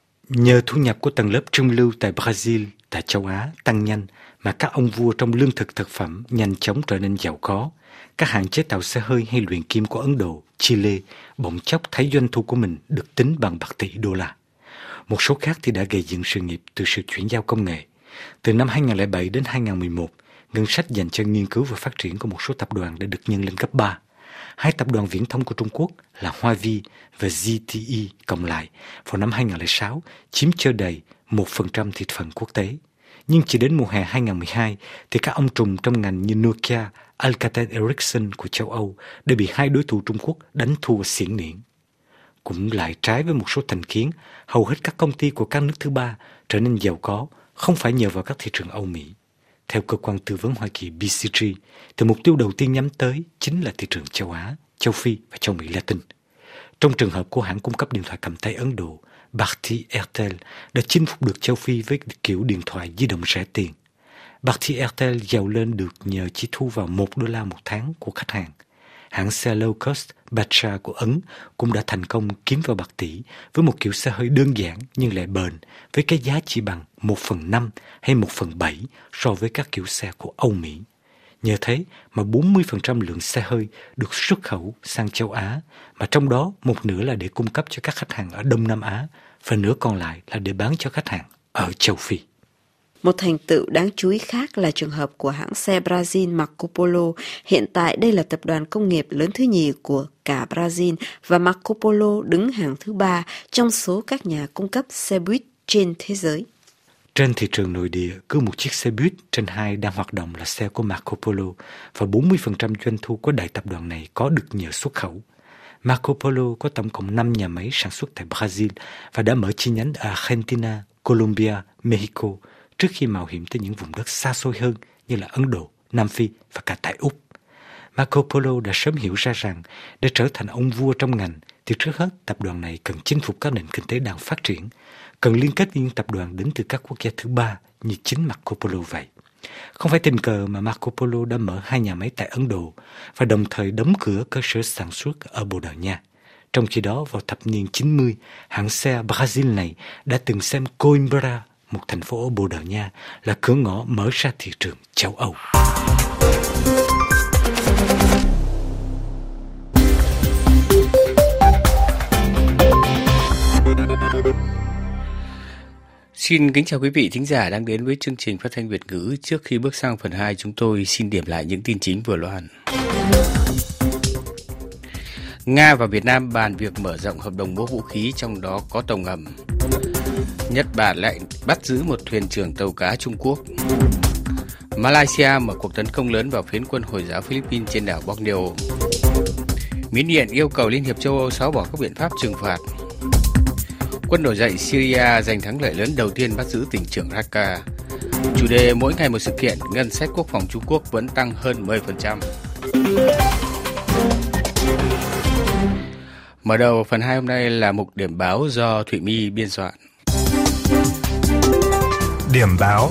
Nhờ thu nhập của tầng lớp trung lưu tại Brazil, tại châu Á tăng nhanh mà các ông vua trong lương thực thực phẩm nhanh chóng trở nên giàu có. Các hãng chế tạo xe hơi hay luyện kim của Ấn Độ, Chile bỗng chốc thấy doanh thu của mình được tính bằng bạc tỷ đô la. Một số khác thì đã gây dựng sự nghiệp từ sự chuyển giao công nghệ. Từ năm hai không không bảy đến hai không một một, ngân sách dành cho nghiên cứu và phát triển của một số tập đoàn đã được nhân lên gấp ba. Hai tập đoàn viễn thông của Trung Quốc là Huawei và zê tê e cộng lại vào năm hai không không sáu chiếm chưa đầy một phần trăm thị phần quốc tế. Nhưng chỉ đến mùa hè hai không một hai thì các ông trùm trong ngành như Nokia, Alcatel Ericsson của châu Âu đã bị hai đối thủ Trung Quốc đánh thua xiển niễn. Cũng lại trái với một số thành kiến, hầu hết các công ty của các nước thứ ba trở nên giàu có không phải nhờ vào các thị trường Âu Mỹ. Theo cơ quan tư vấn Hoa Kỳ bê xê giê, thì mục tiêu đầu tiên nhắm tới chính là thị trường châu Á, châu Phi và châu Mỹ Latin. Trong trường hợp của hãng cung cấp điện thoại cầm tay Ấn Độ, Bharti Airtel đã chinh phục được châu Phi với kiểu điện thoại di động rẻ tiền. Bharti Airtel giàu lên được nhờ chỉ thu vào một đô la một tháng của khách hàng. Hãng xe low cost Batra của Ấn cũng đã thành công kiếm vào bạc tỷ với một kiểu xe hơi đơn giản nhưng lại bền với cái giá chỉ bằng một phần năm hay một phần bảy so với các kiểu xe của Âu Mỹ. Nhờ thế mà bốn mươi phần trăm lượng xe hơi được xuất khẩu sang châu Á, mà trong đó một nửa là để cung cấp cho các khách hàng ở Đông Nam Á và nửa còn lại là để bán cho khách hàng ở châu Phi.
Một thành tựu đáng chú ý khác là trường hợp của hãng xe Brazil Marco Polo. Hiện tại đây là tập đoàn công nghiệp lớn thứ nhì của cả Brazil và Marco Polo đứng hàng thứ ba trong số các nhà cung cấp xe buýt trên thế giới.
Trên thị trường nội địa, cứ một chiếc xe buýt trên hai đang hoạt động là xe của Marco Polo và bốn mươi phần trăm doanh thu của đại tập đoàn này có được nhờ xuất khẩu. Marco Polo có tổng cộng năm nhà máy sản xuất tại Brazil và đã mở chi nhánh ở Argentina, Colombia, Mexico trước khi mạo hiểm tới những vùng đất xa xôi hơn như là Ấn Độ, Nam Phi và cả tại Úc. Marco Polo đã sớm hiểu ra rằng để trở thành ông vua trong ngành thì trước hết tập đoàn này cần chinh phục các nền kinh tế đang phát triển, cần liên kết với những tập đoàn đến từ các quốc gia thứ ba như chính Marco Polo vậy. Không phải tình cờ mà Marco Polo đã mở hai nhà máy tại Ấn Độ và đồng thời đóng cửa cơ sở sản xuất ở Bồ Đào Nha. Trong khi đó vào thập niên chín mươi, hãng xe Brazil này đã từng xem Coimbra, một thành phố ở Bồ Đào Nha, là cửa ngõ mở ra thị trường châu Âu.
Xin kính chào quý vị thính giả đang đến với chương trình phát thanh Việt ngữ. Trước khi bước sang phần hai, chúng tôi xin điểm lại những tin chính vừa loan. Nga và Việt Nam bàn việc mở rộng hợp đồng mua vũ khí, trong đó có tàu ngầm. Nhật Bản lại bắt giữ một thuyền trưởng tàu cá Trung Quốc. Malaysia mở cuộc tấn công lớn vào phiến quân Hồi giáo Philippines trên đảo Borneo. Miến Điện yêu cầu Liên hiệp châu Âu xóa bỏ các biện pháp trừng phạt. Quân nổi dậy Syria giành thắng lợi lớn đầu tiên bắt giữ tỉnh trưởng Raqqa. Chủ đề mỗi ngày một sự kiện, ngân sách quốc phòng Trung Quốc vẫn tăng hơn mười phần trăm. Mở đầu phần hai hôm nay là mục điểm báo do Thủy My biên soạn.
Điểm báo.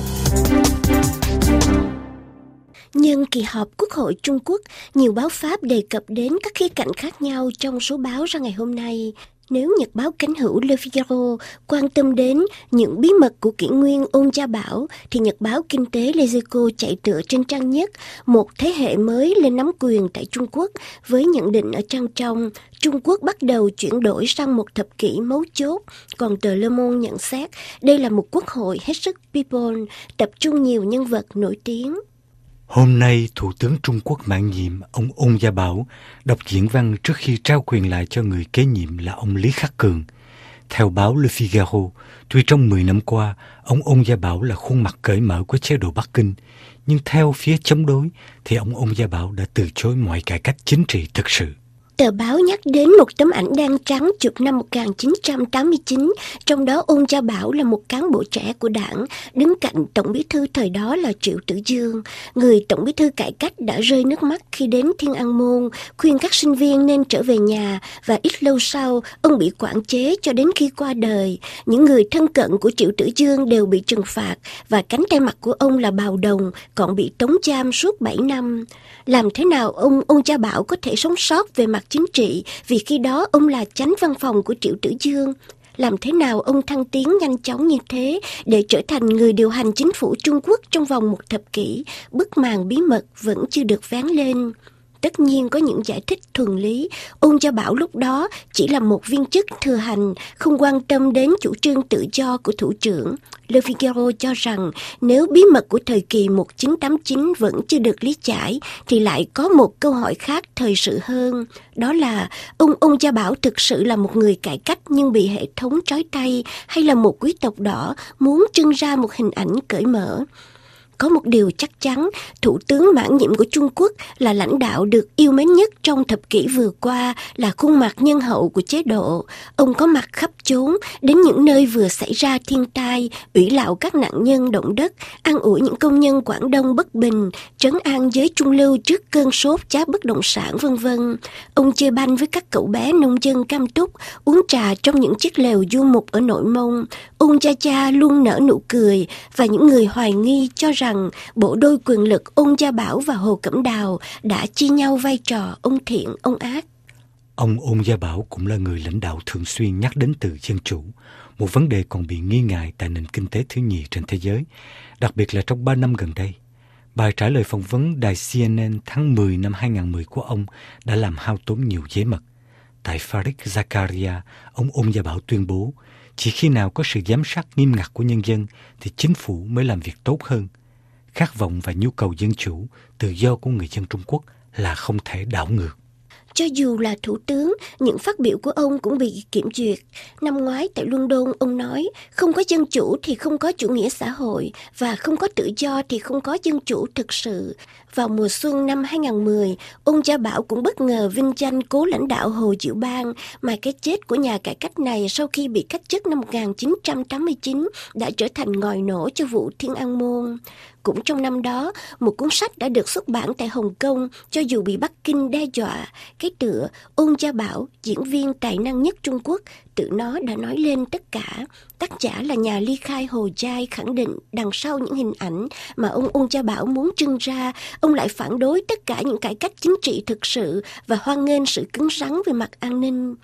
Nhân kỳ họp Quốc hội Trung Quốc, nhiều báo Pháp đề cập đến các khía cạnh khác nhau trong số báo ra ngày hôm nay. Nếu nhật báo cánh hữu Le Figaro quan tâm đến những bí mật của kỷ nguyên Ôn Gia Bảo, thì nhật báo kinh tế Les Echos chạy tựa trên trang nhất một thế hệ mới lên nắm quyền tại Trung Quốc, với nhận định ở trang trong Trung Quốc bắt đầu chuyển đổi sang một thập kỷ mấu chốt. Còn tờ Le Monde nhận xét đây là một quốc hội hết sức people, tập trung nhiều nhân vật nổi tiếng.
Hôm nay, Thủ tướng Trung Quốc mãn nhiệm, ông Ôn Gia Bảo, đọc diễn văn trước khi trao quyền lại cho người kế nhiệm là ông Lý Khắc Cường. Theo báo Le Figaro, tuy trong mười năm qua, ông Ôn Gia Bảo là khuôn mặt cởi mở của chế độ Bắc Kinh, nhưng theo phía chống đối, thì ông Ôn Gia Bảo đã từ chối mọi cải cách chính trị thực sự.
Tờ báo nhắc đến một tấm ảnh đen trắng chụp năm một nghìn chín trăm tám mươi chín, trong đó Ôn Gia Bảo là một cán bộ trẻ của đảng, đứng cạnh Tổng bí thư thời đó là Triệu Tử Dương. Người Tổng bí thư cải cách đã rơi nước mắt khi đến Thiên An Môn, khuyên các sinh viên nên trở về nhà, và ít lâu sau, ông bị quản chế cho đến khi qua đời. Những người thân cận của Triệu Tử Dương đều bị trừng phạt, và cánh tay mặt của ông là Bào Đồng, còn bị tống giam suốt bảy năm. Làm thế nào ông Ôn Gia Bảo có thể sống sót về mặt chính trị, vì khi đó ông là chánh văn phòng của Triệu Tử Dương? Làm thế nào ông thăng tiến nhanh chóng như thế để trở thành người điều hành chính phủ Trung Quốc trong vòng một thập kỷ? Bức màn bí mật vẫn chưa được vén lên. Tất nhiên có những giải thích thuần lý. Ôn Gia Bảo lúc đó chỉ là một viên chức thừa hành, không quan tâm đến chủ trương tự do của thủ trưởng. Le Figaro cho rằng nếu bí mật của thời kỳ một nghìn chín trăm tám mươi chín vẫn chưa được lý giải, thì lại có một câu hỏi khác thời sự hơn. Đó là ông Ôn Gia Bảo thực sự là một người cải cách nhưng bị hệ thống trói tay, hay là một quý tộc đỏ muốn trưng ra một hình ảnh cởi mở? Có một điều chắc chắn, Thủ tướng mãn nhiệm của Trung Quốc là lãnh đạo được yêu mến nhất trong thập kỷ vừa qua, là khuôn mặt nhân hậu của chế độ. Ông có mặt khắp chốn, đến những nơi vừa xảy ra thiên tai, ủy lạo các nạn nhân động đất, an ủi những công nhân Quảng Đông bất bình, trấn an giới trung lưu trước cơn sốt giá bất động sản vân vân. Ông chơi banh với các cậu bé nông dân Cam Túc, uống trà trong những chiếc lều du mục ở Nội Mông. Ôn Gia Gia luôn nở nụ cười, và những người hoài nghi cho rằng rằng bộ đôi quyền lực Ôn Gia Bảo và Hồ Cẩm Đào đã chia nhau vai trò ông thiện, ông ác.
Ông Ôn Gia Bảo cũng là người lãnh đạo thường xuyên nhắc đến từ dân chủ, một vấn đề còn bị nghi ngại tại nền kinh tế thứ nhì trên thế giới, đặc biệt là trong ba năm gần đây. Bài trả lời phỏng vấn đài C N N tháng mười năm hai nghìn không trăm mười của ông đã làm hao tốn nhiều giấy mật. Tại Farid Zakaria, ông Ôn Gia Bảo tuyên bố, chỉ khi nào có sự giám sát nghiêm ngặt của nhân dân thì chính phủ mới làm việc tốt hơn. Khát vọng và nhu cầu dân chủ, tự do của người dân Trung Quốc là không thể đảo ngược.
Cho dù là thủ tướng, những phát biểu của ông cũng bị kiểm duyệt. Năm ngoái tại London, ông nói, không có dân chủ thì không có chủ nghĩa xã hội, và không có tự do thì không có dân chủ thực sự. Vào mùa xuân năm hai nghìn không trăm mười, Ôn Gia Bảo cũng bất ngờ vinh danh cố lãnh đạo Hồ Diệu Bang, mà cái chết của nhà cải cách này sau khi bị cách chức năm một nghìn chín trăm tám mươi chín đã trở thành ngòi nổ cho vụ Thiên An Môn. Cũng trong năm đó, một cuốn sách đã được xuất bản tại Hồng Kông cho dù bị Bắc Kinh đe dọa. Cái tựa Ôn Gia Bảo, diễn viên tài năng nhất Trung Quốc, tự nó đã nói lên tất cả. Tác giả là nhà ly khai Hồ Giai khẳng định đằng sau những hình ảnh mà ông Ôn Gia Bảo muốn trưng ra, ông lại phản đối tất cả những cải cách chính trị thực sự và hoan nghênh sự cứng rắn về mặt an ninh.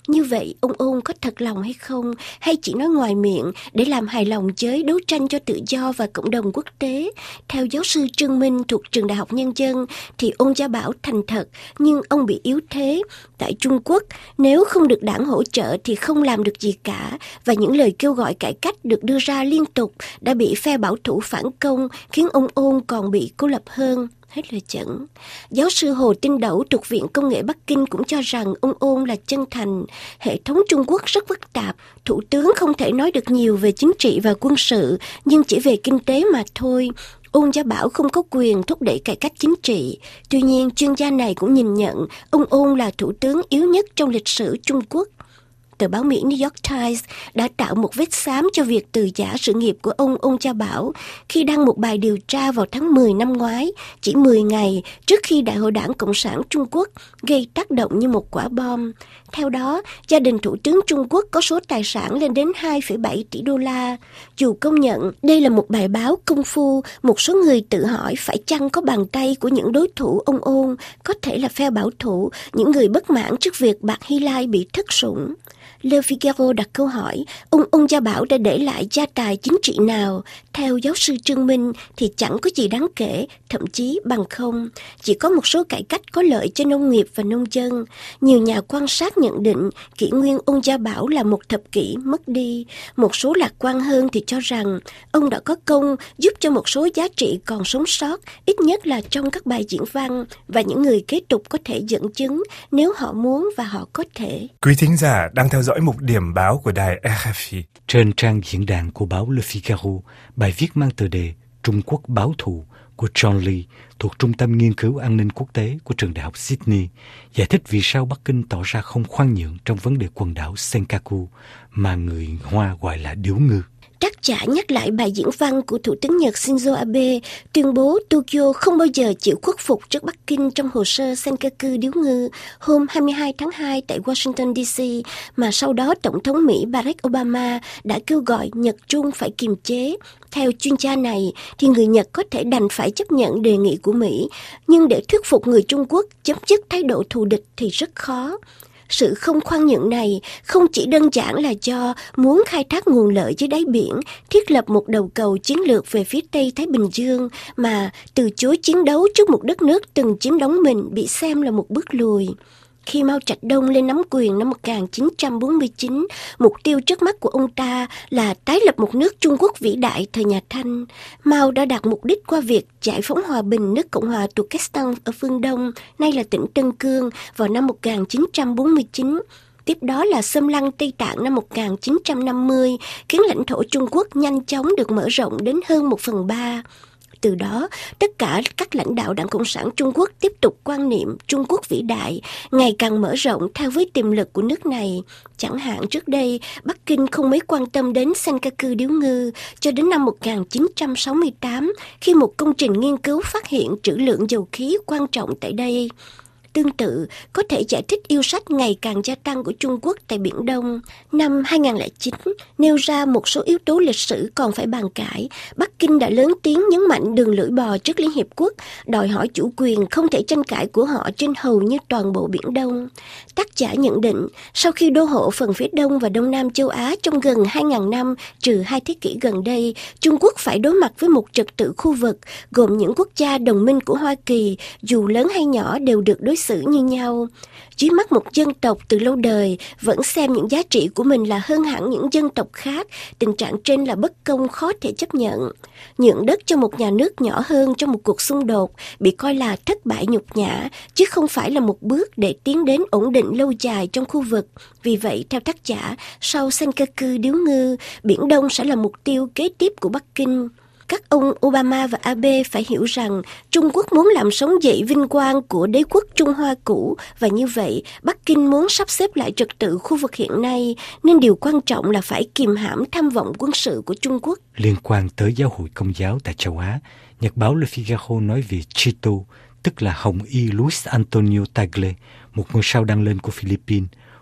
Như vậy, ông Ôn có thật lòng hay không, hay chỉ nói ngoài miệng để làm hài lòng giới đấu tranh cho tự do và cộng đồng quốc tế? Theo giáo sư Trương Minh thuộc Trường Đại học Nhân dân, thì Ôn Gia Bảo thành thật, nhưng ông bị yếu thế. Tại Trung Quốc, nếu không được đảng hỗ trợ thì không làm được gì cả, và những lời kêu gọi cải cách được đưa ra liên tục đã bị phe bảo thủ phản công, khiến ông Ôn còn bị cô lập hơn. Hết lời dẫn. Giáo sư Hồ Tinh Đẩu thuộc Viện Công nghệ Bắc Kinh cũng cho rằng ông Ôn là chân thành. Hệ thống Trung Quốc rất phức tạp, thủ tướng không thể nói được nhiều về chính trị và quân sự, nhưng chỉ về kinh tế mà thôi. Ôn Gia Bảo không có quyền thúc đẩy cải cách chính trị. Tuy nhiên, chuyên gia này cũng nhìn nhận ông Ôn là thủ tướng yếu nhất trong lịch sử Trung Quốc. Tờ báo Mỹ New York Times đã tạo một vết xám cho việc từ giã sự nghiệp của ông Ôn Gia Bảo khi đăng một bài điều tra vào tháng mười năm ngoái, chỉ mười ngày trước khi Đại hội Đảng Cộng sản Trung Quốc gây tác động như một quả bom. Theo đó, gia đình thủ tướng Trung Quốc có số tài sản lên đến hai phẩy bảy tỷ đô la. Dù công nhận đây là một bài báo công phu, một số người tự hỏi phải chăng có bàn tay của những đối thủ ông Ôn, có thể là phe bảo thủ, những người bất mãn trước việc Bạc Hy Lai bị thất sủng. Le Figaro đặt câu hỏi, ông Ôn Gia Bảo đã để lại gia tài chính trị nào? Theo giáo sư Trương Minh thì chẳng có gì đáng kể, thậm chí bằng không. Chỉ có một số cải cách có lợi cho nông nghiệp và nông dân. Nhiều nhà quan sát nhận định kỷ nguyên Ôn Gia Bảo là một thập kỷ mất đi. Một số lạc quan hơn thì cho rằng ông đã có công giúp cho một số giá trị còn sống sót, ít nhất là trong các bài diễn văn, và những người kế tục có thể dẫn chứng nếu họ muốn và họ có thể.
Quý thính giả đang theo dõi mục điểm báo của đài rờ ép i.
Trên trang diễn đàn của báo Le Figaro, bài viết mang tựa đề Trung Quốc báo thù của John Lee thuộc Trung tâm Nghiên cứu An ninh Quốc tế của Trường Đại học Sydney giải thích vì sao Bắc Kinh tỏ ra không khoan nhượng trong vấn đề quần đảo Senkaku mà người Hoa gọi là điếu ngư.
Tác giả nhắc lại bài diễn văn của Thủ tướng Nhật Shinzo Abe tuyên bố Tokyo không bao giờ chịu khuất phục trước Bắc Kinh trong hồ sơ Senkaku điếu ngư hôm hai mươi hai tháng hai tại Washington đê xê, mà sau đó Tổng thống Mỹ Barack Obama đã kêu gọi Nhật Trung phải kiềm chế. Theo chuyên gia này, thì người Nhật có thể đành phải chấp nhận đề nghị của Mỹ, nhưng để thuyết phục người Trung Quốc chấm dứt thái độ thù địch thì rất khó. Sự không khoan nhượng này không chỉ đơn giản là do muốn khai thác nguồn lợi dưới đáy biển, thiết lập một đầu cầu chiến lược về phía Tây Thái Bình Dương, mà từ chối chiến đấu trước một đất nước từng chiếm đóng mình bị xem là một bước lùi. Khi Mao Trạch Đông lên nắm quyền năm một nghìn chín trăm bốn mươi chín, mục tiêu trước mắt của ông ta là tái lập một nước Trung Quốc vĩ đại thời nhà Thanh. Mao đã đạt mục đích qua việc giải phóng hòa bình nước Cộng hòa Turkestan ở phương Đông, nay là tỉnh Tân Cương, vào năm một nghìn chín trăm bốn mươi chín. Tiếp đó là xâm lăng Tây Tạng năm một nghìn chín trăm năm mươi, khiến lãnh thổ Trung Quốc nhanh chóng được mở rộng đến hơn một phần ba. Từ đó, tất cả các lãnh đạo Đảng Cộng sản Trung Quốc tiếp tục quan niệm Trung Quốc vĩ đại, ngày càng mở rộng theo với tiềm lực của nước này. Chẳng hạn trước đây, Bắc Kinh không mấy quan tâm đến Senkaku điếu ngư, cho đến năm một nghìn chín trăm sáu mươi tám, khi một công trình nghiên cứu phát hiện trữ lượng dầu khí quan trọng tại đây. Tương tự, có thể giải thích yêu sách ngày càng gia tăng của Trung Quốc tại Biển Đông. Năm hai nghìn không trăm lẻ chín, nêu ra một số yếu tố lịch sử còn phải bàn cãi, Bắc Kinh đã lớn tiếng nhấn mạnh đường lưỡi bò trước Liên Hiệp Quốc, đòi hỏi chủ quyền không thể tranh cãi của họ trên hầu như toàn bộ Biển Đông. Tác giả nhận định, sau khi đô hộ phần phía Đông và Đông Nam châu Á trong gần hai nghìn năm, trừ hai thế kỷ gần đây, Trung Quốc phải đối mặt với một trật tự khu vực, gồm những quốc gia đồng minh của Hoa Kỳ, dù lớn hay nhỏ đều được đối xử như nhau. Dưới mắt một dân tộc từ lâu đời vẫn xem những giá trị của mình là hơn hẳn những dân tộc khác, tình trạng trên là bất công khó thể chấp nhận. Nhượng đất cho một nhà nước nhỏ hơn trong một cuộc xung đột bị coi là thất bại nhục nhã, chứ không phải là một bước để tiến đến ổn định lâu dài trong khu vực. Vì vậy, theo tác giả, sau Senkaku điếu ngư, Biển Đông sẽ là mục tiêu kế tiếp của Bắc Kinh. Các ông Obama và Abe phải hiểu rằng Trung Quốc muốn làm sống dậy vinh quang của đế quốc Trung Hoa cũ, và như vậy Bắc Kinh muốn sắp xếp lại trật tự khu vực hiện nay, nên điều quan trọng là phải kìm hãm tham vọng quân sự của Trung Quốc.
Liên quan tới giáo hội Công giáo tại châu Á, nhật báo Le Figaro nói về Chito, tức là Hồng Y Luis Antonio Tagle, một ngôi sao đăng lên của Philippines,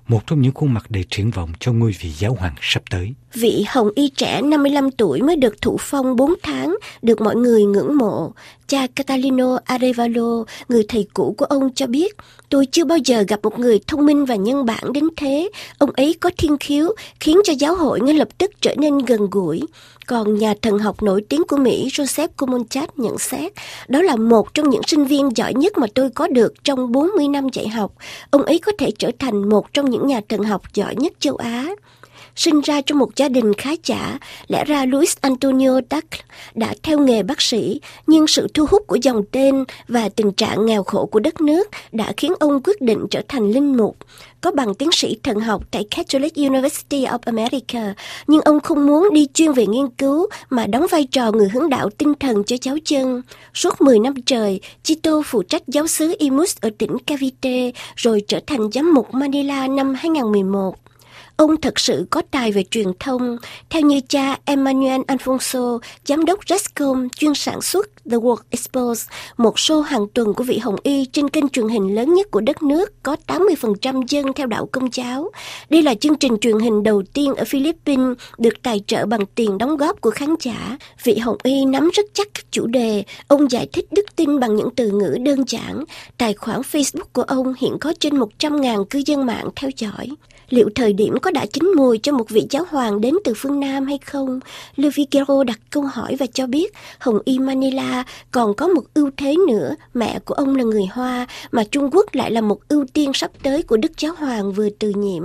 một trong những khuôn mặt đầy triển vọng cho ngôi vị giáo hoàng sắp tới.
Vị hồng y trẻ năm mươi lăm tuổi mới được thụ phong bốn tháng, được mọi người ngưỡng mộ. Cha Catalino Arevalo, người thầy cũ của ông cho biết, tôi chưa bao giờ gặp một người thông minh và nhân bản đến thế. Ông ấy có thiên khiếu, khiến cho giáo hội ngay lập tức trở nên gần gũi. Còn nhà thần học nổi tiếng của Mỹ Joseph Comontat nhận xét, đó là một trong những sinh viên giỏi nhất mà tôi có được trong bốn mươi năm dạy học. Ông ấy có thể trở thành một trong những nhà thần học giỏi nhất châu Á. Sinh ra trong một gia đình khá giả, lẽ ra Luis Antonio Dac đã theo nghề bác sĩ, nhưng sự thu hút của dòng tên và tình trạng nghèo khổ của đất nước đã khiến ông quyết định trở thành linh mục. Có bằng tiến sĩ thần học tại Catholic University of America, nhưng ông không muốn đi chuyên về nghiên cứu mà đóng vai trò người hướng đạo tinh thần cho giáo dân. Suốt mười năm trời, Chito phụ trách giáo xứ Imus ở tỉnh Cavite, rồi trở thành giám mục Manila năm hai không một một. Ông thật sự có tài về truyền thông. Theo như cha Emmanuel Alfonso, giám đốc Rescom chuyên sản xuất The World Exposed, một show hàng tuần của vị Hồng Y trên kênh truyền hình lớn nhất của đất nước, có tám mươi phần trăm dân theo đạo Công giáo. Đây là chương trình truyền hình đầu tiên ở Philippines được tài trợ bằng tiền đóng góp của khán giả. Vị Hồng Y nắm rất chắc các chủ đề. Ông giải thích đức tin bằng những từ ngữ đơn giản. Tài khoản Facebook của ông hiện có trên một trăm nghìn cư dân mạng theo dõi. Liệu thời điểm có đã chín mùi cho một vị giáo hoàng đến từ phương Nam hay không? Le Figaro đặt câu hỏi và cho biết Hồng Y Manila còn có một ưu thế nữa, mẹ của ông là người Hoa, mà Trung Quốc lại là một ưu tiên sắp tới của Đức Giáo Hoàng vừa từ nhiệm.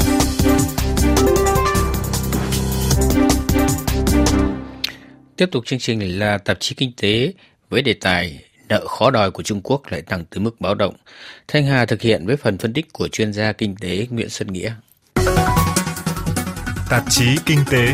Tiếp tục chương trình là tạp chí Kinh tế với đề tài nợ khó đòi của Trung Quốc lại tăng tới mức báo động. Thanh Hà thực hiện với phần phân tích của chuyên gia kinh tế Nguyễn Xuân Nghĩa.
Tạp chí Kinh tế.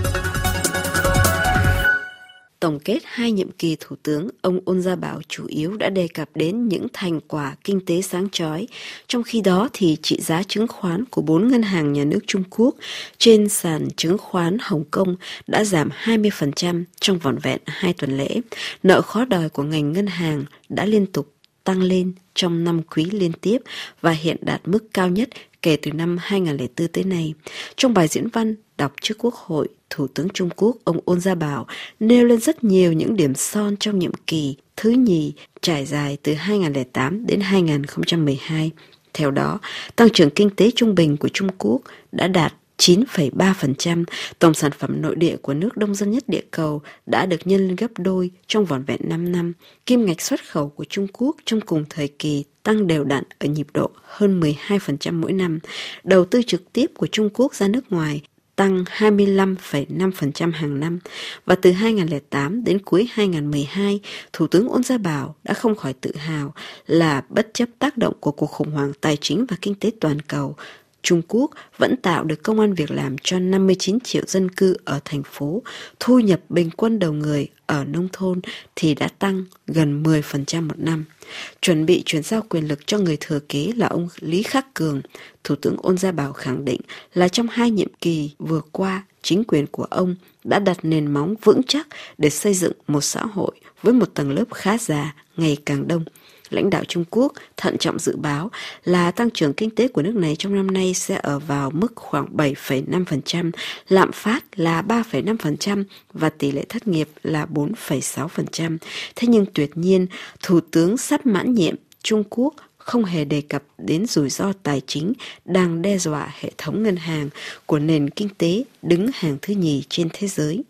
Tổng kết hai nhiệm kỳ Thủ tướng, ông Ôn Gia Bảo chủ yếu đã đề cập đến những thành quả kinh tế sáng chói. Trong khi đó thì trị giá chứng khoán của bốn ngân hàng nhà nước Trung Quốc trên sàn chứng khoán Hồng Kông đã giảm hai mươi phần trăm trong vỏn vẹn hai tuần lễ. Nợ khó đòi của ngành ngân hàng đã liên tục tăng lên trong năm quý liên tiếp và hiện đạt mức cao nhất kể từ năm hai không không bốn tới nay. Trong bài diễn văn đọc trước Quốc hội, Thủ tướng Trung Quốc ông Ôn Gia Bảo nêu lên rất nhiều những điểm son trong nhiệm kỳ thứ nhì trải dài từ hai không không tám đến hai không một hai. Theo đó, tăng trưởng kinh tế trung bình của Trung Quốc đã đạt chín phẩy ba phần trăm, tổng sản phẩm nội địa của nước đông dân nhất địa cầu đã được nhân lên gấp đôi trong vỏn vẹn năm năm. Kim ngạch xuất khẩu của Trung Quốc trong cùng thời kỳ tăng đều đặn ở nhịp độ hơn mười hai phần trăm mỗi năm. Đầu tư trực tiếp của Trung Quốc ra nước ngoài tăng hai mươi lăm phẩy năm phần trăm hàng năm. Và từ hai không không tám đến cuối hai không một hai, Thủ tướng Ôn Gia Bảo đã không khỏi tự hào là bất chấp tác động của cuộc khủng hoảng tài chính và kinh tế toàn cầu, Trung Quốc vẫn tạo được công ăn việc làm cho năm mươi chín triệu dân cư ở thành phố, thu nhập bình quân đầu người ở nông thôn thì đã tăng gần mười phần trăm một năm. Chuẩn bị chuyển giao quyền lực cho người thừa kế là ông Lý Khắc Cường, Thủ tướng Ôn Gia Bảo khẳng định là trong hai nhiệm kỳ vừa qua, chính quyền của ông đã đặt nền móng vững chắc để xây dựng một xã hội với một tầng lớp khá già ngày càng đông. Lãnh đạo Trung Quốc thận trọng dự báo là tăng trưởng kinh tế của nước này trong năm nay sẽ ở vào mức khoảng bảy phẩy năm phần trăm, lạm phát là ba phẩy năm phần trăm và tỷ lệ thất nghiệp là bốn phẩy sáu phần trăm. Thế nhưng tuyệt nhiên, Thủ tướng sắp mãn nhiệm Trung Quốc không hề đề cập đến rủi ro tài chính đang đe dọa hệ thống ngân hàng của nền kinh tế đứng hàng thứ nhì trên thế giới.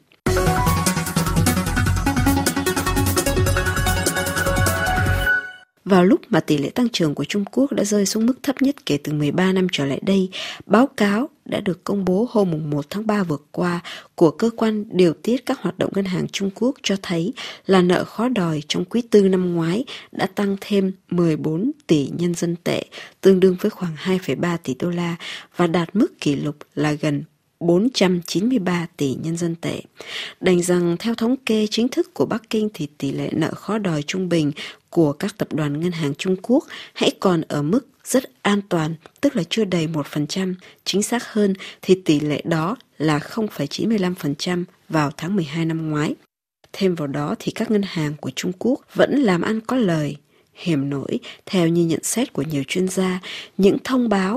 Vào lúc mà tỷ lệ tăng trưởng của Trung Quốc đã rơi xuống mức thấp nhất kể từ mười ba năm trở lại đây, báo cáo đã được công bố hôm một tháng ba vừa qua của cơ quan điều tiết các hoạt động ngân hàng Trung Quốc cho thấy là nợ khó đòi trong quý tư năm ngoái đã tăng thêm mười bốn tỷ nhân dân tệ, tương đương với khoảng hai phẩy ba tỷ đô la và đạt mức kỷ lục là gần bốn trăm chín mươi ba tỷ nhân dân tệ. Đành rằng theo thống kê chính thức của Bắc Kinh thì tỷ lệ nợ khó đòi trung bình của các tập đoàn ngân hàng Trung Quốc hãy còn ở mức rất an toàn, tức là chưa đầy một phần trăm. Chính xác hơn thì tỷ lệ đó là không phẩy chín mươi lăm phần trăm vào tháng mười hai năm ngoái. Thêm vào đó thì các ngân hàng của Trung Quốc vẫn làm ăn có lời. Hiểm nổi, theo như nhận xét của nhiều chuyên gia, những thông báo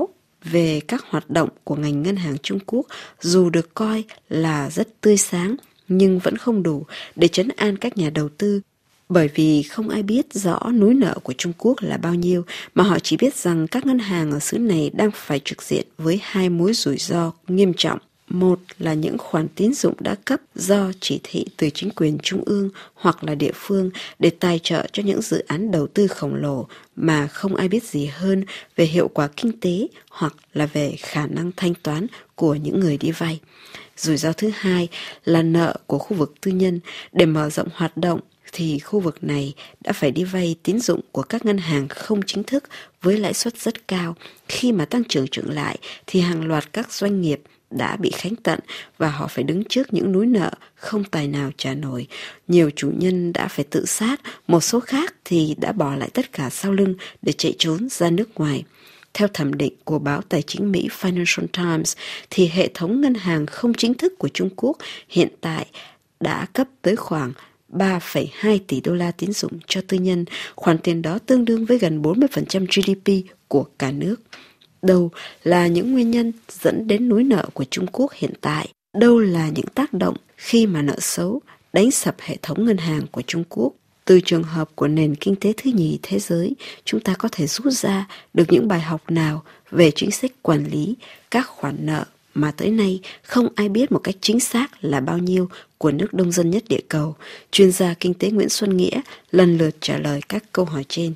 về các hoạt động của ngành ngân hàng Trung Quốc dù được coi là rất tươi sáng nhưng vẫn không đủ để trấn an các nhà đầu tư, bởi vì không ai biết rõ núi nợ của Trung Quốc là bao nhiêu, mà họ chỉ biết rằng các ngân hàng ở xứ này đang phải trực diện với hai mối rủi ro nghiêm trọng. Một là những khoản tín dụng đã cấp do chỉ thị từ chính quyền trung ương hoặc là địa phương để tài trợ cho những dự án đầu tư khổng lồ mà không ai biết gì hơn về hiệu quả kinh tế hoặc là về khả năng thanh toán của những người đi vay. Rủi ro thứ hai là nợ của khu vực tư nhân. Để mở rộng hoạt động thì khu vực này đã phải đi vay tín dụng của các ngân hàng không chính thức với lãi suất rất cao. Khi mà tăng trưởng chững lại thì hàng loạt các doanh nghiệp đã bị khánh tận và họ phải đứng trước những núi nợ không tài nào trả nổi. Nhiều chủ nhân đã phải tự sát, một số khác thì đã bỏ lại tất cả sau lưng để chạy trốn ra nước ngoài. Theo thẩm định của báo tài chính Mỹ Financial Times, thì hệ thống ngân hàng không chính thức của Trung Quốc hiện tại đã cấp tới khoảng ba phẩy hai tỷ đô la tín dụng cho tư nhân, khoản tiền đó tương đương với gần bốn mươi phần trăm giê đê pê của cả nước. Đâu là những nguyên nhân dẫn đến núi nợ của Trung Quốc hiện tại? Đâu là những tác động khi mà nợ xấu đánh sập hệ thống ngân hàng của Trung Quốc? Từ trường hợp của nền kinh tế thứ nhì thế giới, chúng ta có thể rút ra được những bài học nào về chính sách quản lý các khoản nợ mà tới nay không ai biết một cách chính xác là bao nhiêu của nước đông dân nhất địa cầu? Chuyên gia kinh tế Nguyễn Xuân Nghĩa lần lượt trả lời các câu hỏi trên.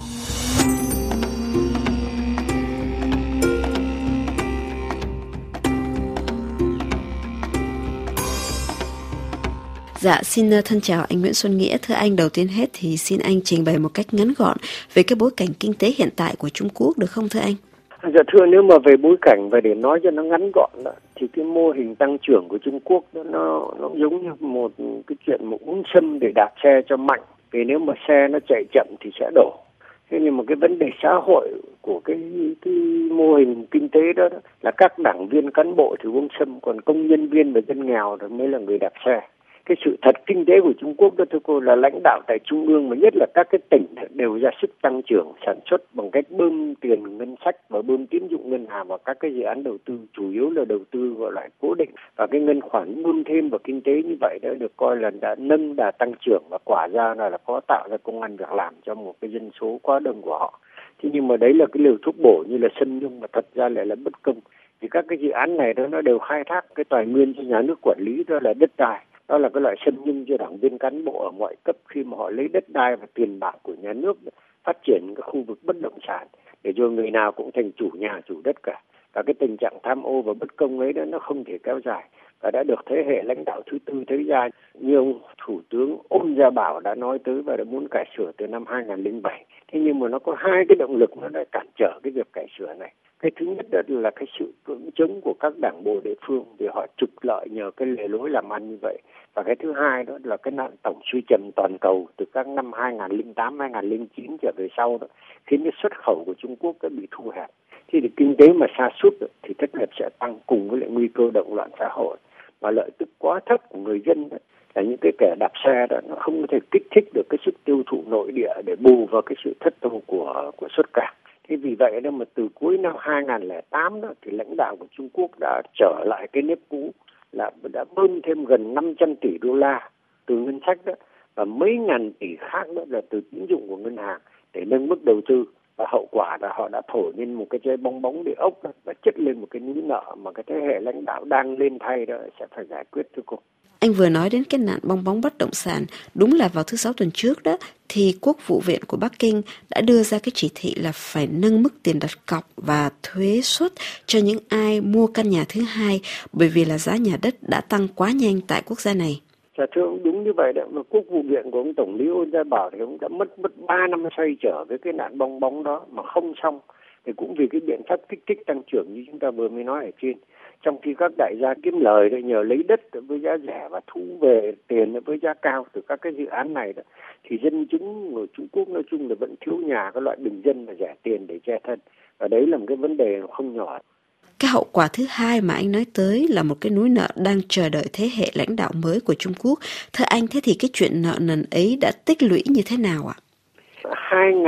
Dạ, xin thân chào anh Nguyễn Xuân Nghĩa. Thưa anh, đầu tiên hết thì xin anh trình bày một cách ngắn gọn về cái bối cảnh kinh tế hiện tại của Trung Quốc được không thưa anh?
Dạ thưa, nếu mà về bối cảnh và để nói cho nó ngắn gọn đó, thì cái mô hình tăng trưởng của Trung Quốc đó, nó nó giống như một cái chuyện một uống sâm để đạp xe cho mạnh. Vì nếu mà xe nó chạy chậm thì sẽ đổ. Thế nhưng mà cái vấn đề xã hội của cái cái mô hình kinh tế đó, đó là các đảng viên cán bộ thì uống sâm, còn công nhân viên và dân nghèo đó mới là người đạp xe. Cái sự thật kinh tế của Trung Quốc đó thưa cô là lãnh đạo tại trung ương mà nhất là các cái tỉnh đều ra sức tăng trưởng sản xuất bằng cách bơm tiền ngân sách và bơm tín dụng ngân hàng vào các cái dự án đầu tư, chủ yếu là đầu tư gọi là cố định, và cái ngân khoản bơm thêm vào kinh tế như vậy đã được coi là đã nâng đà tăng trưởng và quả ra là, là có tạo ra công ăn việc làm cho một cái dân số quá đông của họ. Thế nhưng mà đấy là cái liều thuốc bổ như là sâm nhung mà thật ra lại là bất công, vì các cái dự án này đó nó đều khai thác cái tài nguyên cho nhà nước quản lý, đó là đất đai. Đó là cái loại sâm nhung cho đảng viên cán bộ ở mọi cấp khi mà họ lấy đất đai và tiền bạc của nhà nước phát triển cái khu vực bất động sản để cho người nào cũng thành chủ nhà chủ đất cả. Và cái tình trạng tham ô và bất công ấy đó nó không thể kéo dài và đã được thế hệ lãnh đạo thứ tư thế gia như ông Thủ tướng Ôn Gia Bảo đã nói tới và đã muốn cải sửa từ năm hai không không bảy. Thế nhưng mà nó có hai cái động lực nó đã cản trở cái việc cải sửa này. Cái thứ nhất đó là cái sự cưỡng chống của các đảng bộ địa phương vì họ trục lợi nhờ cái lề lối làm ăn như vậy. Và cái thứ hai đó là cái nạn tổng suy trầm toàn cầu từ các năm hai không không tám, hai không không chín trở về sau đó, khiến cái xuất khẩu của Trung Quốc đã bị thu hẹp. Thì, thì kinh tế mà sa sút thì thất nghiệp sẽ tăng cùng với lại nguy cơ động loạn xã hội. Và lợi tức quá thấp của người dân đó, là những cái kẻ đạp xe đó nó không có thể kích thích được cái sức tiêu thụ nội địa để bù vào cái sự thất thu của của xuất cảng. Thế vì vậy đó mà từ cuối năm hai không không tám đó thì lãnh đạo của Trung Quốc đã trở lại cái nếp cũ là đã bơm thêm gần năm trăm tỷ đô la từ ngân sách đó và mấy ngàn tỷ khác đó là từ tín dụng của ngân hàng để nâng mức đầu tư, và hậu quả là họ đã thổi lên một cái trái bong bóng địa ốc đó, và chất lên một cái núi nợ mà cái thế hệ lãnh đạo đang lên thay đó sẽ phải giải quyết thưa cô.
Anh vừa nói đến cái nạn bong bóng bất động sản, đúng là vào thứ sáu tuần trước đó thì Quốc vụ viện của Bắc Kinh đã đưa ra cái chỉ thị là phải nâng mức tiền đặt cọc và thuế suất cho những ai mua căn nhà thứ hai, bởi vì là giá nhà đất đã tăng quá nhanh tại quốc gia này.
Dạ thưa ông, đúng như vậy đấy, mà Quốc vụ viện của ông Tổng lý Ôn Gia Bảo thì ông đã mất mất ba năm xoay trở với cái nạn bong bóng đó mà không xong, thì cũng vì cái biện pháp kích thích tăng trưởng như chúng ta vừa mới nói ở trên. Trong khi các đại gia kiếm lời đó, nhờ lấy đất với giá rẻ và thu về tiền với giá cao từ các cái dự án này đó, thì dân chúng ở Trung Quốc nói chung là vẫn thiếu nhà, các loại bình dân và rẻ tiền để che thân, và đấy là một cái vấn đề không nhỏ.
Cái hậu quả thứ hai mà anh nói tới là một cái núi nợ đang chờ đợi thế hệ lãnh đạo mới của Trung Quốc. Thưa anh, thế thì cái chuyện nợ nần ấy đã tích lũy như thế nào ạ?
hai không không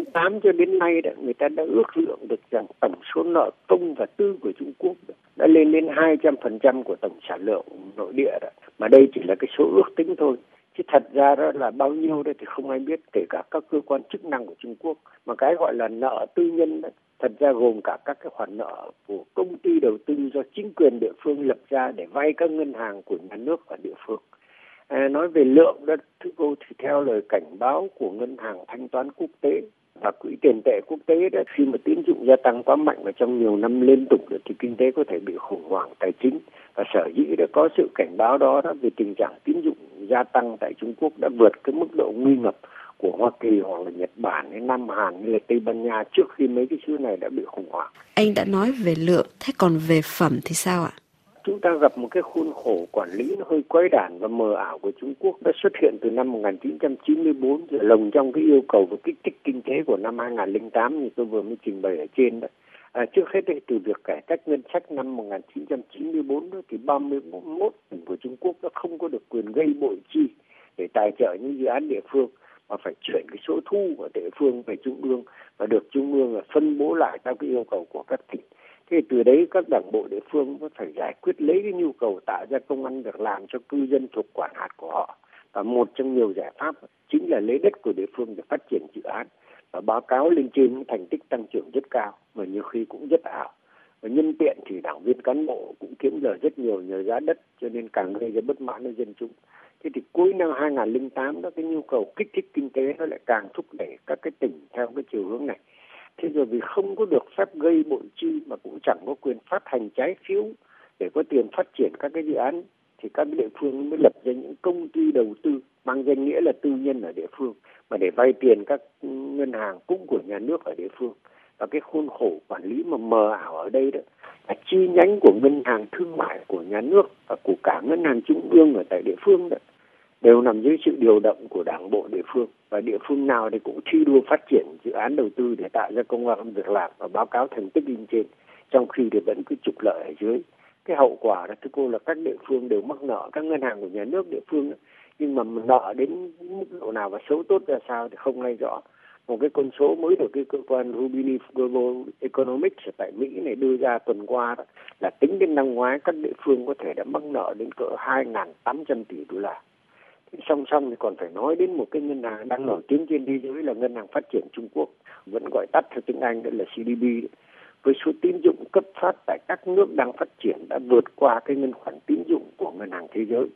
tám cho đến nay đó, người ta đã ước lượng được rằng tổng số nợ công và tư của Trung Quốc đã lên đến hai trăm phần trăm của tổng sản lượng nội địa đó. Mà đây chỉ là cái số ước tính thôi. Chứ thật ra đó là bao nhiêu đó thì không ai biết, kể cả các cơ quan chức năng của Trung Quốc. Mà cái gọi là nợ tư nhân đó, thật ra gồm cả các cái khoản nợ của công ty đầu tư do chính quyền địa phương lập ra để vay các ngân hàng của nhà nước và địa phương. À, nói về lượng đó, thưa cô, thì theo lời cảnh báo của ngân hàng thanh toán quốc tế và quỹ tiền tệ quốc tế đó, khi mà tín dụng gia tăng quá mạnh và trong nhiều năm liên tục đó, thì kinh tế có thể bị khủng hoảng tài chính. Và sở dĩ đã có sự cảnh báo đó, đó về tình trạng tín dụng gia tăng tại Trung Quốc đã vượt cái mức độ nguy ngập của Hoa Kỳ hoặc là Nhật Bản hay Nam Hàn hay là Tây Ban Nha trước khi mấy cái xứ này đã bị khủng hoảng.
Anh đã nói về lượng, thế còn về phẩm thì sao ạ?
Chúng ta gặp một cái khuôn khổ quản lý nó hơi quái đản và mờ ảo của Trung Quốc đã xuất hiện từ năm một nghìn chín trăm chín mươi tư, rồi lồng trong cái yêu cầu về kích thích kinh tế của năm hai nghìn không trăm lẻ tám như tôi vừa mới trình bày ở trên đó. À, trước hết thì từ việc cải cách ngân sách năm một nghìn chín trăm chín mươi tư đó, thì ba mươi mốt tỉnh của Trung Quốc đã không có được quyền gây bội chi để tài trợ những dự án địa phương, mà phải chuyển cái số thu của địa phương về trung ương và được trung ương là phân bố lại theo cái yêu cầu của các tỉnh. Thế từ đấy các đảng bộ địa phương có phải giải quyết lấy cái nhu cầu tạo ra công ăn việc làm cho cư dân thuộc quản hạt của họ. Và một trong nhiều giải pháp chính là lấy đất của địa phương để phát triển dự án và báo cáo lên trên những thành tích tăng trưởng rất cao và nhiều khi cũng rất ảo. Và nhân tiện thì đảng viên cán bộ cũng kiếm lời rất nhiều nhờ giá đất, cho nên càng gây ra bất mãn với dân chúng. Thế thì cuối năm hai nghìn không trăm lẻ tám đó, cái nhu cầu kích thích kinh tế nó lại càng thúc đẩy các cái tỉnh theo cái chiều hướng này. Thế rồi vì không có được phép gây bội chi mà cũng chẳng có quyền phát hành trái phiếu để có tiền phát triển các cái dự án, thì các địa phương mới lập ra những công ty đầu tư mang danh nghĩa là tư nhân ở địa phương mà để vay tiền các ngân hàng cũng của nhà nước ở địa phương. Và cái khuôn khổ quản lý mà mờ ảo ở đây đó là chi nhánh của ngân hàng thương mại của nhà nước và của cả ngân hàng trung ương ở tại địa phương đó đều nằm dưới sự điều động của đảng bộ địa phương, và địa phương nào thì cũng thi đua phát triển dự án đầu tư để tạo ra công ăn việc làm và báo cáo thành tích lên trên, trong khi thì vẫn cứ trục lợi ở dưới. Cái hậu quả là thưa cô là các địa phương đều mắc nợ các ngân hàng của nhà nước địa phương đó. Nhưng mà nợ đến mức độ nào và xấu tốt ra sao thì không ai rõ. Một cái con số mới được cái cơ quan Rubini Global Economics ở tại Mỹ này đưa ra tuần qua đó, là tính đến năm ngoái các địa phương có thể đã mắc nợ đến cỡ hai nghìn tám trăm tỷ đô la. Song song thì còn phải nói đến một cái ngân hàng đang nổi tiếng trên thế giới là Ngân hàng Phát triển Trung Quốc, vẫn gọi tắt theo tiếng Anh đó là xê đê bê. Với số tín dụng cấp phát tại các nước đang phát triển đã vượt qua cái ngân khoản tín dụng của Ngân hàng Thế giới.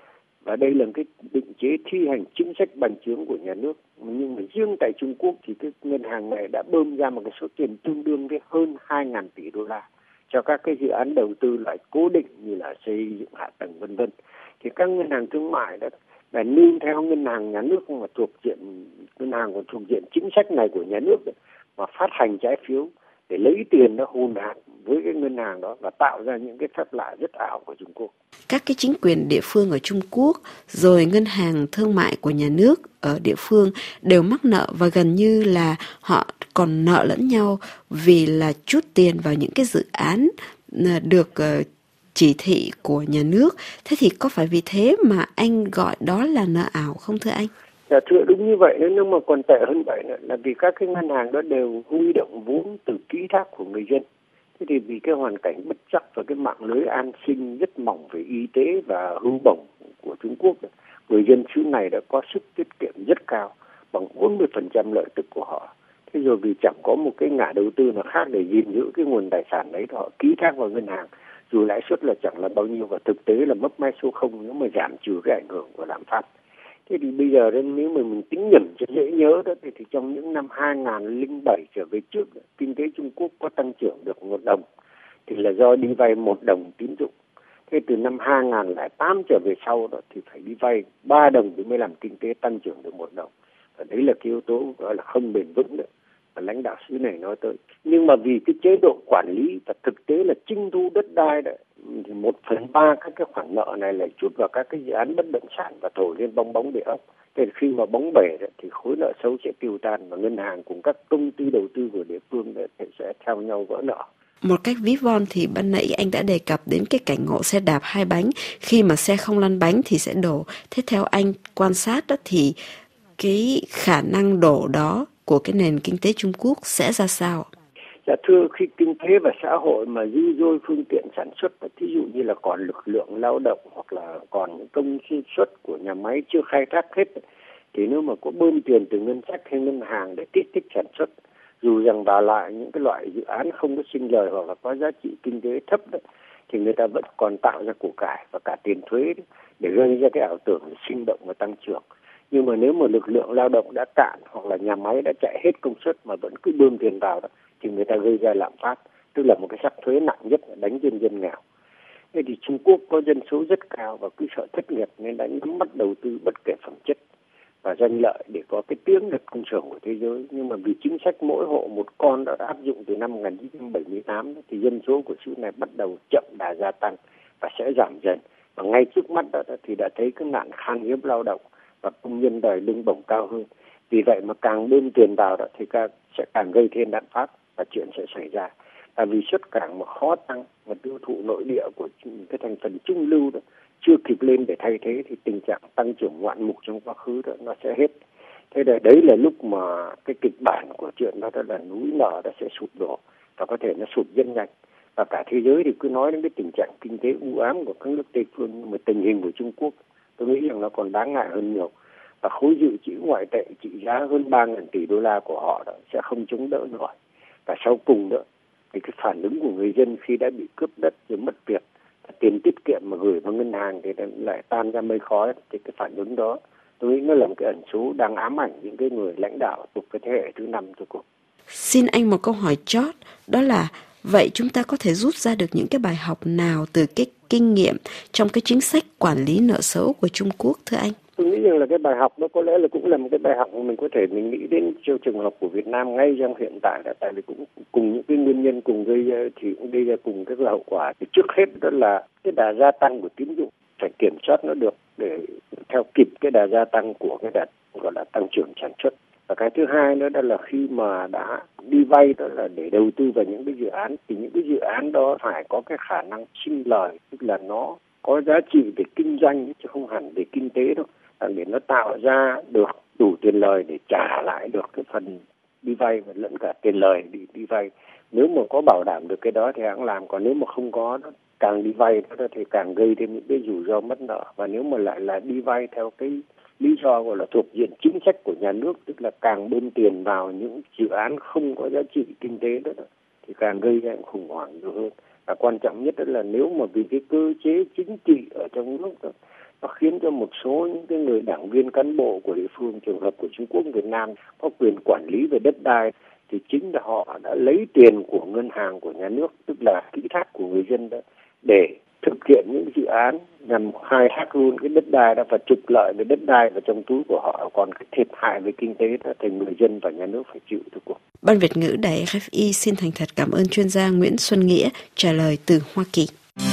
Và đây là cái định chế thi hành chính sách bành trướng của nhà nước. Nhưng mà riêng tại Trung Quốc thì cái ngân hàng này đã bơm ra một cái số tiền tương đương với hơn hai nghìn tỷ đô la cho các cái dự án đầu tư loại cố định như là xây dựng hạ tầng vân vân. Thì các ngân hàng thương mại đó là nương theo ngân hàng nhà nước mà thuộc diện ngân hàng còn thuộc diện chính sách này của nhà nước đó, mà phát hành trái phiếu để lấy tiền đó hùn hạt với cái ngân hàng đó và tạo ra những cái phép lạ rất ảo của Trung Quốc.
Các cái chính quyền địa phương ở Trung Quốc rồi ngân hàng thương mại của nhà nước ở địa phương đều mắc nợ và gần như là họ còn nợ lẫn nhau vì là chút tiền vào những cái dự án được chỉ thị của nhà nước. Thế thì có phải vì thế mà anh gọi đó là nợ ảo không thưa anh?
Dạ thưa, đúng như vậy, nhưng mà còn tệ hơn vậy nữa là vì các cái ngân hàng đó đều huy động vốn từ ký thác của người dân. Thế thì vì cái hoàn cảnh bất chắc và cái mạng lưới an sinh rất mỏng về y tế và hưu bổng của Trung Quốc, người dân xứ này đã có sức tiết kiệm rất cao, bằng bốn mươi phần trăm lợi tức của họ. Thế rồi vì chẳng có một cái ngã đầu tư nào khác để gìn giữ cái nguồn tài sản đấy, họ ký thác vào ngân hàng, dù lãi suất là chẳng là bao nhiêu và thực tế là mấp máy số không nếu mà giảm trừ cái ảnh hưởng của lạm phát. Thế thì bây giờ nếu mà mình tính nhẩm cho dễ nhớ đó thì, thì trong những năm hai nghìn không trăm lẻ bảy trở về trước, kinh tế Trung Quốc có tăng trưởng được một đồng thì là do đi vay một đồng tín dụng. Thế từ năm hai nghìn không trăm lẻ tám trở về sau đó thì phải đi vay ba đồng thì mới làm kinh tế tăng trưởng được một đồng. Và đấy là cái yếu tố gọi là không bền vững nữa mà lãnh đạo xứ này nói tới. Nhưng mà vì cái chế độ quản lý và thực tế là trinh thu đất đai đấy, thì một phần ba các cái khoản nợ này lại trút vào các cái dự án bất động sản và thổi lên bong bóng địa ốc. Thế khi mà bóng bể đấy, thì khối nợ xấu sẽ tiêu tan và ngân hàng cùng các công ty đầu tư của địa phương đấy, sẽ theo nhau vỡ nợ.
Một cách ví von thì ban nãy anh đã đề cập đến cái cảnh ngộ xe đạp hai bánh, khi mà xe không lăn bánh thì sẽ đổ. Thế theo anh quan sát đó thì cái khả năng đổ đó của cái nền kinh tế Trung Quốc sẽ ra sao?
Dạ thưa, khi kinh tế và xã hội mà dư dôi phương tiện sản xuất, ví dụ như là còn lực lượng lao động hoặc là còn những công suất của nhà máy chưa khai thác hết, thì nếu mà có bơm tiền từ ngân sách hay ngân hàng để kích thích sản xuất, dù rằng vào lại những cái loại dự án không có sinh lời hoặc là có giá trị kinh tế thấp đó, thì người ta vẫn còn tạo ra của cải và cả tiền thuế đó, để gây ra cái ảo tưởng sinh động và tăng trưởng. Nhưng mà nếu mà lực lượng lao động đã cạn hoặc là nhà máy đã chạy hết công suất mà vẫn cứ bơm tiền vào đó, thì người ta gây ra lạm phát, tức là một cái sắc thuế nặng nhất là đánh dân dân nghèo. Thế thì Trung Quốc có dân số rất cao và cứ sợ thất nghiệp nên đã nhắm mắt đầu tư bất kể phẩm chất và danh lợi để có cái tiếng được công trường của thế giới. Nhưng mà vì chính sách mỗi hộ một con đã áp dụng từ năm một nghìn chín trăm bảy mươi tám thì dân số của xứ này bắt đầu chậm đà gia tăng và sẽ giảm dần. Và ngay trước mắt đó thì đã thấy cái nạn khan hiếm lao động và công nhân đòi lương bổng cao hơn. Vì vậy mà càng bơm tiền vào đó thì sẽ càng gây thêm lạm phát và chuyện sẽ xảy ra. Tại vì xuất cảng mà khó tăng và tiêu thụ nội địa của cái thành phần trung lưu đó chưa kịp lên để thay thế thì tình trạng tăng trưởng ngoạn mục trong quá khứ đó nó sẽ hết. Thế là đấy là lúc mà cái kịch bản của chuyện đó, đó là núi lở nó sẽ sụp đổ và có thể nó sụp rất nhanh. Và cả thế giới thì cứ nói đến cái tình trạng kinh tế u ám của các nước Tây phương, nhưng mà tình hình của Trung Quốc tôi nghĩ rằng nó còn đáng ngại hơn nhiều. Và khối dự trữ ngoại tệ trị giá hơn ba nghìn tỷ đô la của họ đó sẽ không chống đỡ nổi. Và sau cùng nữa thì cái phản ứng của người dân khi đã bị cướp đất rồi mất việc, tiền tiết kiệm mà gửi vào ngân hàng thì lại tan ra mây khói, thì cái phản ứng đó tôi nghĩ nó là một cái ẩn số đang ám ảnh những cái người lãnh đạo thuộc cái thế hệ thứ năm cho cuộc.
Xin anh một câu hỏi chót, đó là vậy chúng ta có thể rút ra được những cái bài học nào từ cái kinh nghiệm trong cái chính sách quản lý nợ xấu của Trung Quốc thưa anh?
Tôi nghĩ rằng là cái bài học đó có lẽ là cũng là một cái bài học mà mình có thể mình nghĩ đến trong trường hợp của Việt Nam ngay trong hiện tại, là tại vì cũng cùng những cái nguyên nhân cùng gây ra thì cũng gây ra cùng cái hậu quả. Thì trước hết đó là cái đà gia tăng của tín dụng phải kiểm soát nó được để theo kịp cái đà gia tăng của cái đà gọi là tăng trưởng sản xuất. Và cái thứ hai nữa đó là khi mà đã đi vay đó là để đầu tư vào những cái dự án thì những cái dự án đó phải có cái khả năng sinh lời, tức là nó có giá trị về kinh doanh chứ không hẳn về kinh tế đâu, để nó tạo ra được đủ tiền lời để trả lại được cái phần đi vay và lẫn cả tiền lời đi đi vay. Nếu mà có bảo đảm được cái đó thì hãng làm, còn nếu mà không có đó, càng đi vay đó thì càng gây thêm những cái rủi ro mất nợ. Và nếu mà lại là đi vay theo cái lý do gọi là thuộc diện chính sách của nhà nước, tức là càng bơm tiền vào những dự án không có giá trị kinh tế đó, đó thì càng gây ra khủng hoảng nhiều hơn. Và quan trọng nhất đó là nếu mà vì cái cơ chế chính trị ở trong nước đó, nó khiến cho một số những cái người đảng viên cán bộ của địa phương, trường hợp của Trung Quốc Việt Nam có quyền quản lý về đất đai, thì chính là họ đã lấy tiền của ngân hàng của nhà nước, tức là quỹ thác của người dân đó, để thực hiện những dự án nhằm khai thác luôn cái đất đai đó và trục lợi về đất đai vào trong túi của họ, còn cái thiệt hại về kinh tế đó thì người dân và nhà nước phải chịu thôi cuộc.
Ban Việt ngữ Đài rờ ép i xin thành thật cảm ơn chuyên gia Nguyễn Xuân Nghĩa trả lời từ Hoa Kỳ.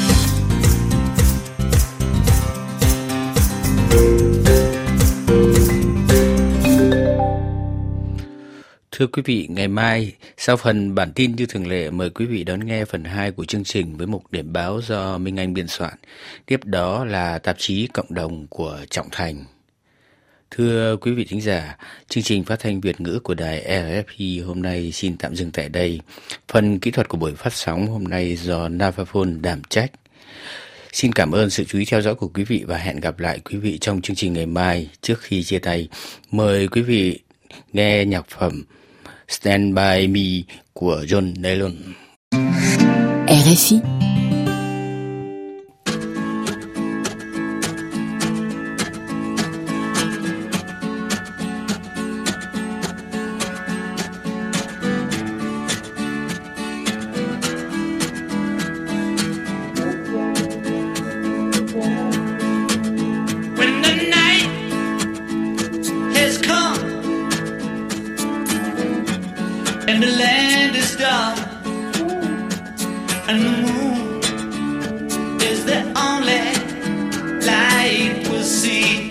Thưa quý vị, ngày mai, sau phần bản tin như thường lệ, mời quý vị đón nghe phần hai của chương trình với mục điểm báo do Minh Anh biên soạn. Tiếp đó là tạp chí Cộng đồng của Trọng Thành. Thưa quý vị thính giả, chương trình phát thanh Việt ngữ của đài rờ ép i hôm nay xin tạm dừng tại đây. Phần kỹ thuật của buổi phát sóng hôm nay do Navaphone đảm trách. Xin cảm ơn sự chú ý theo dõi của quý vị và hẹn gặp lại quý vị trong chương trình ngày mai. Trước khi chia tay, mời quý vị nghe nhạc phẩm Stand By Me của John Lennon.
rờ ép i
And the land is dark, and the moon is the only light we'll see.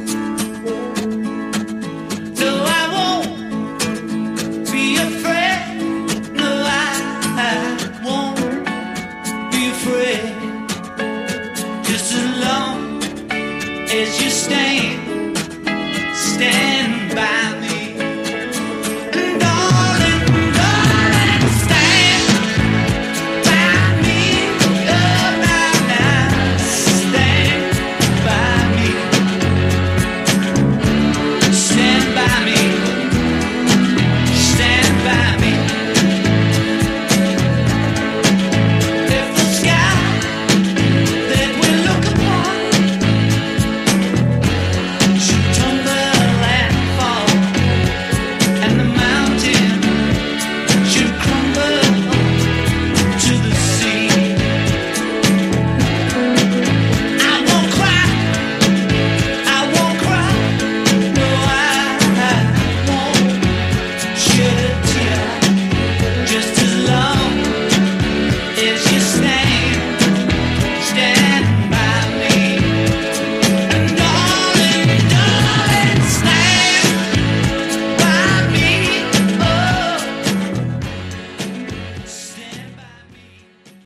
No, I won't be afraid. No, I, I won't be afraid. Just as long as you stand.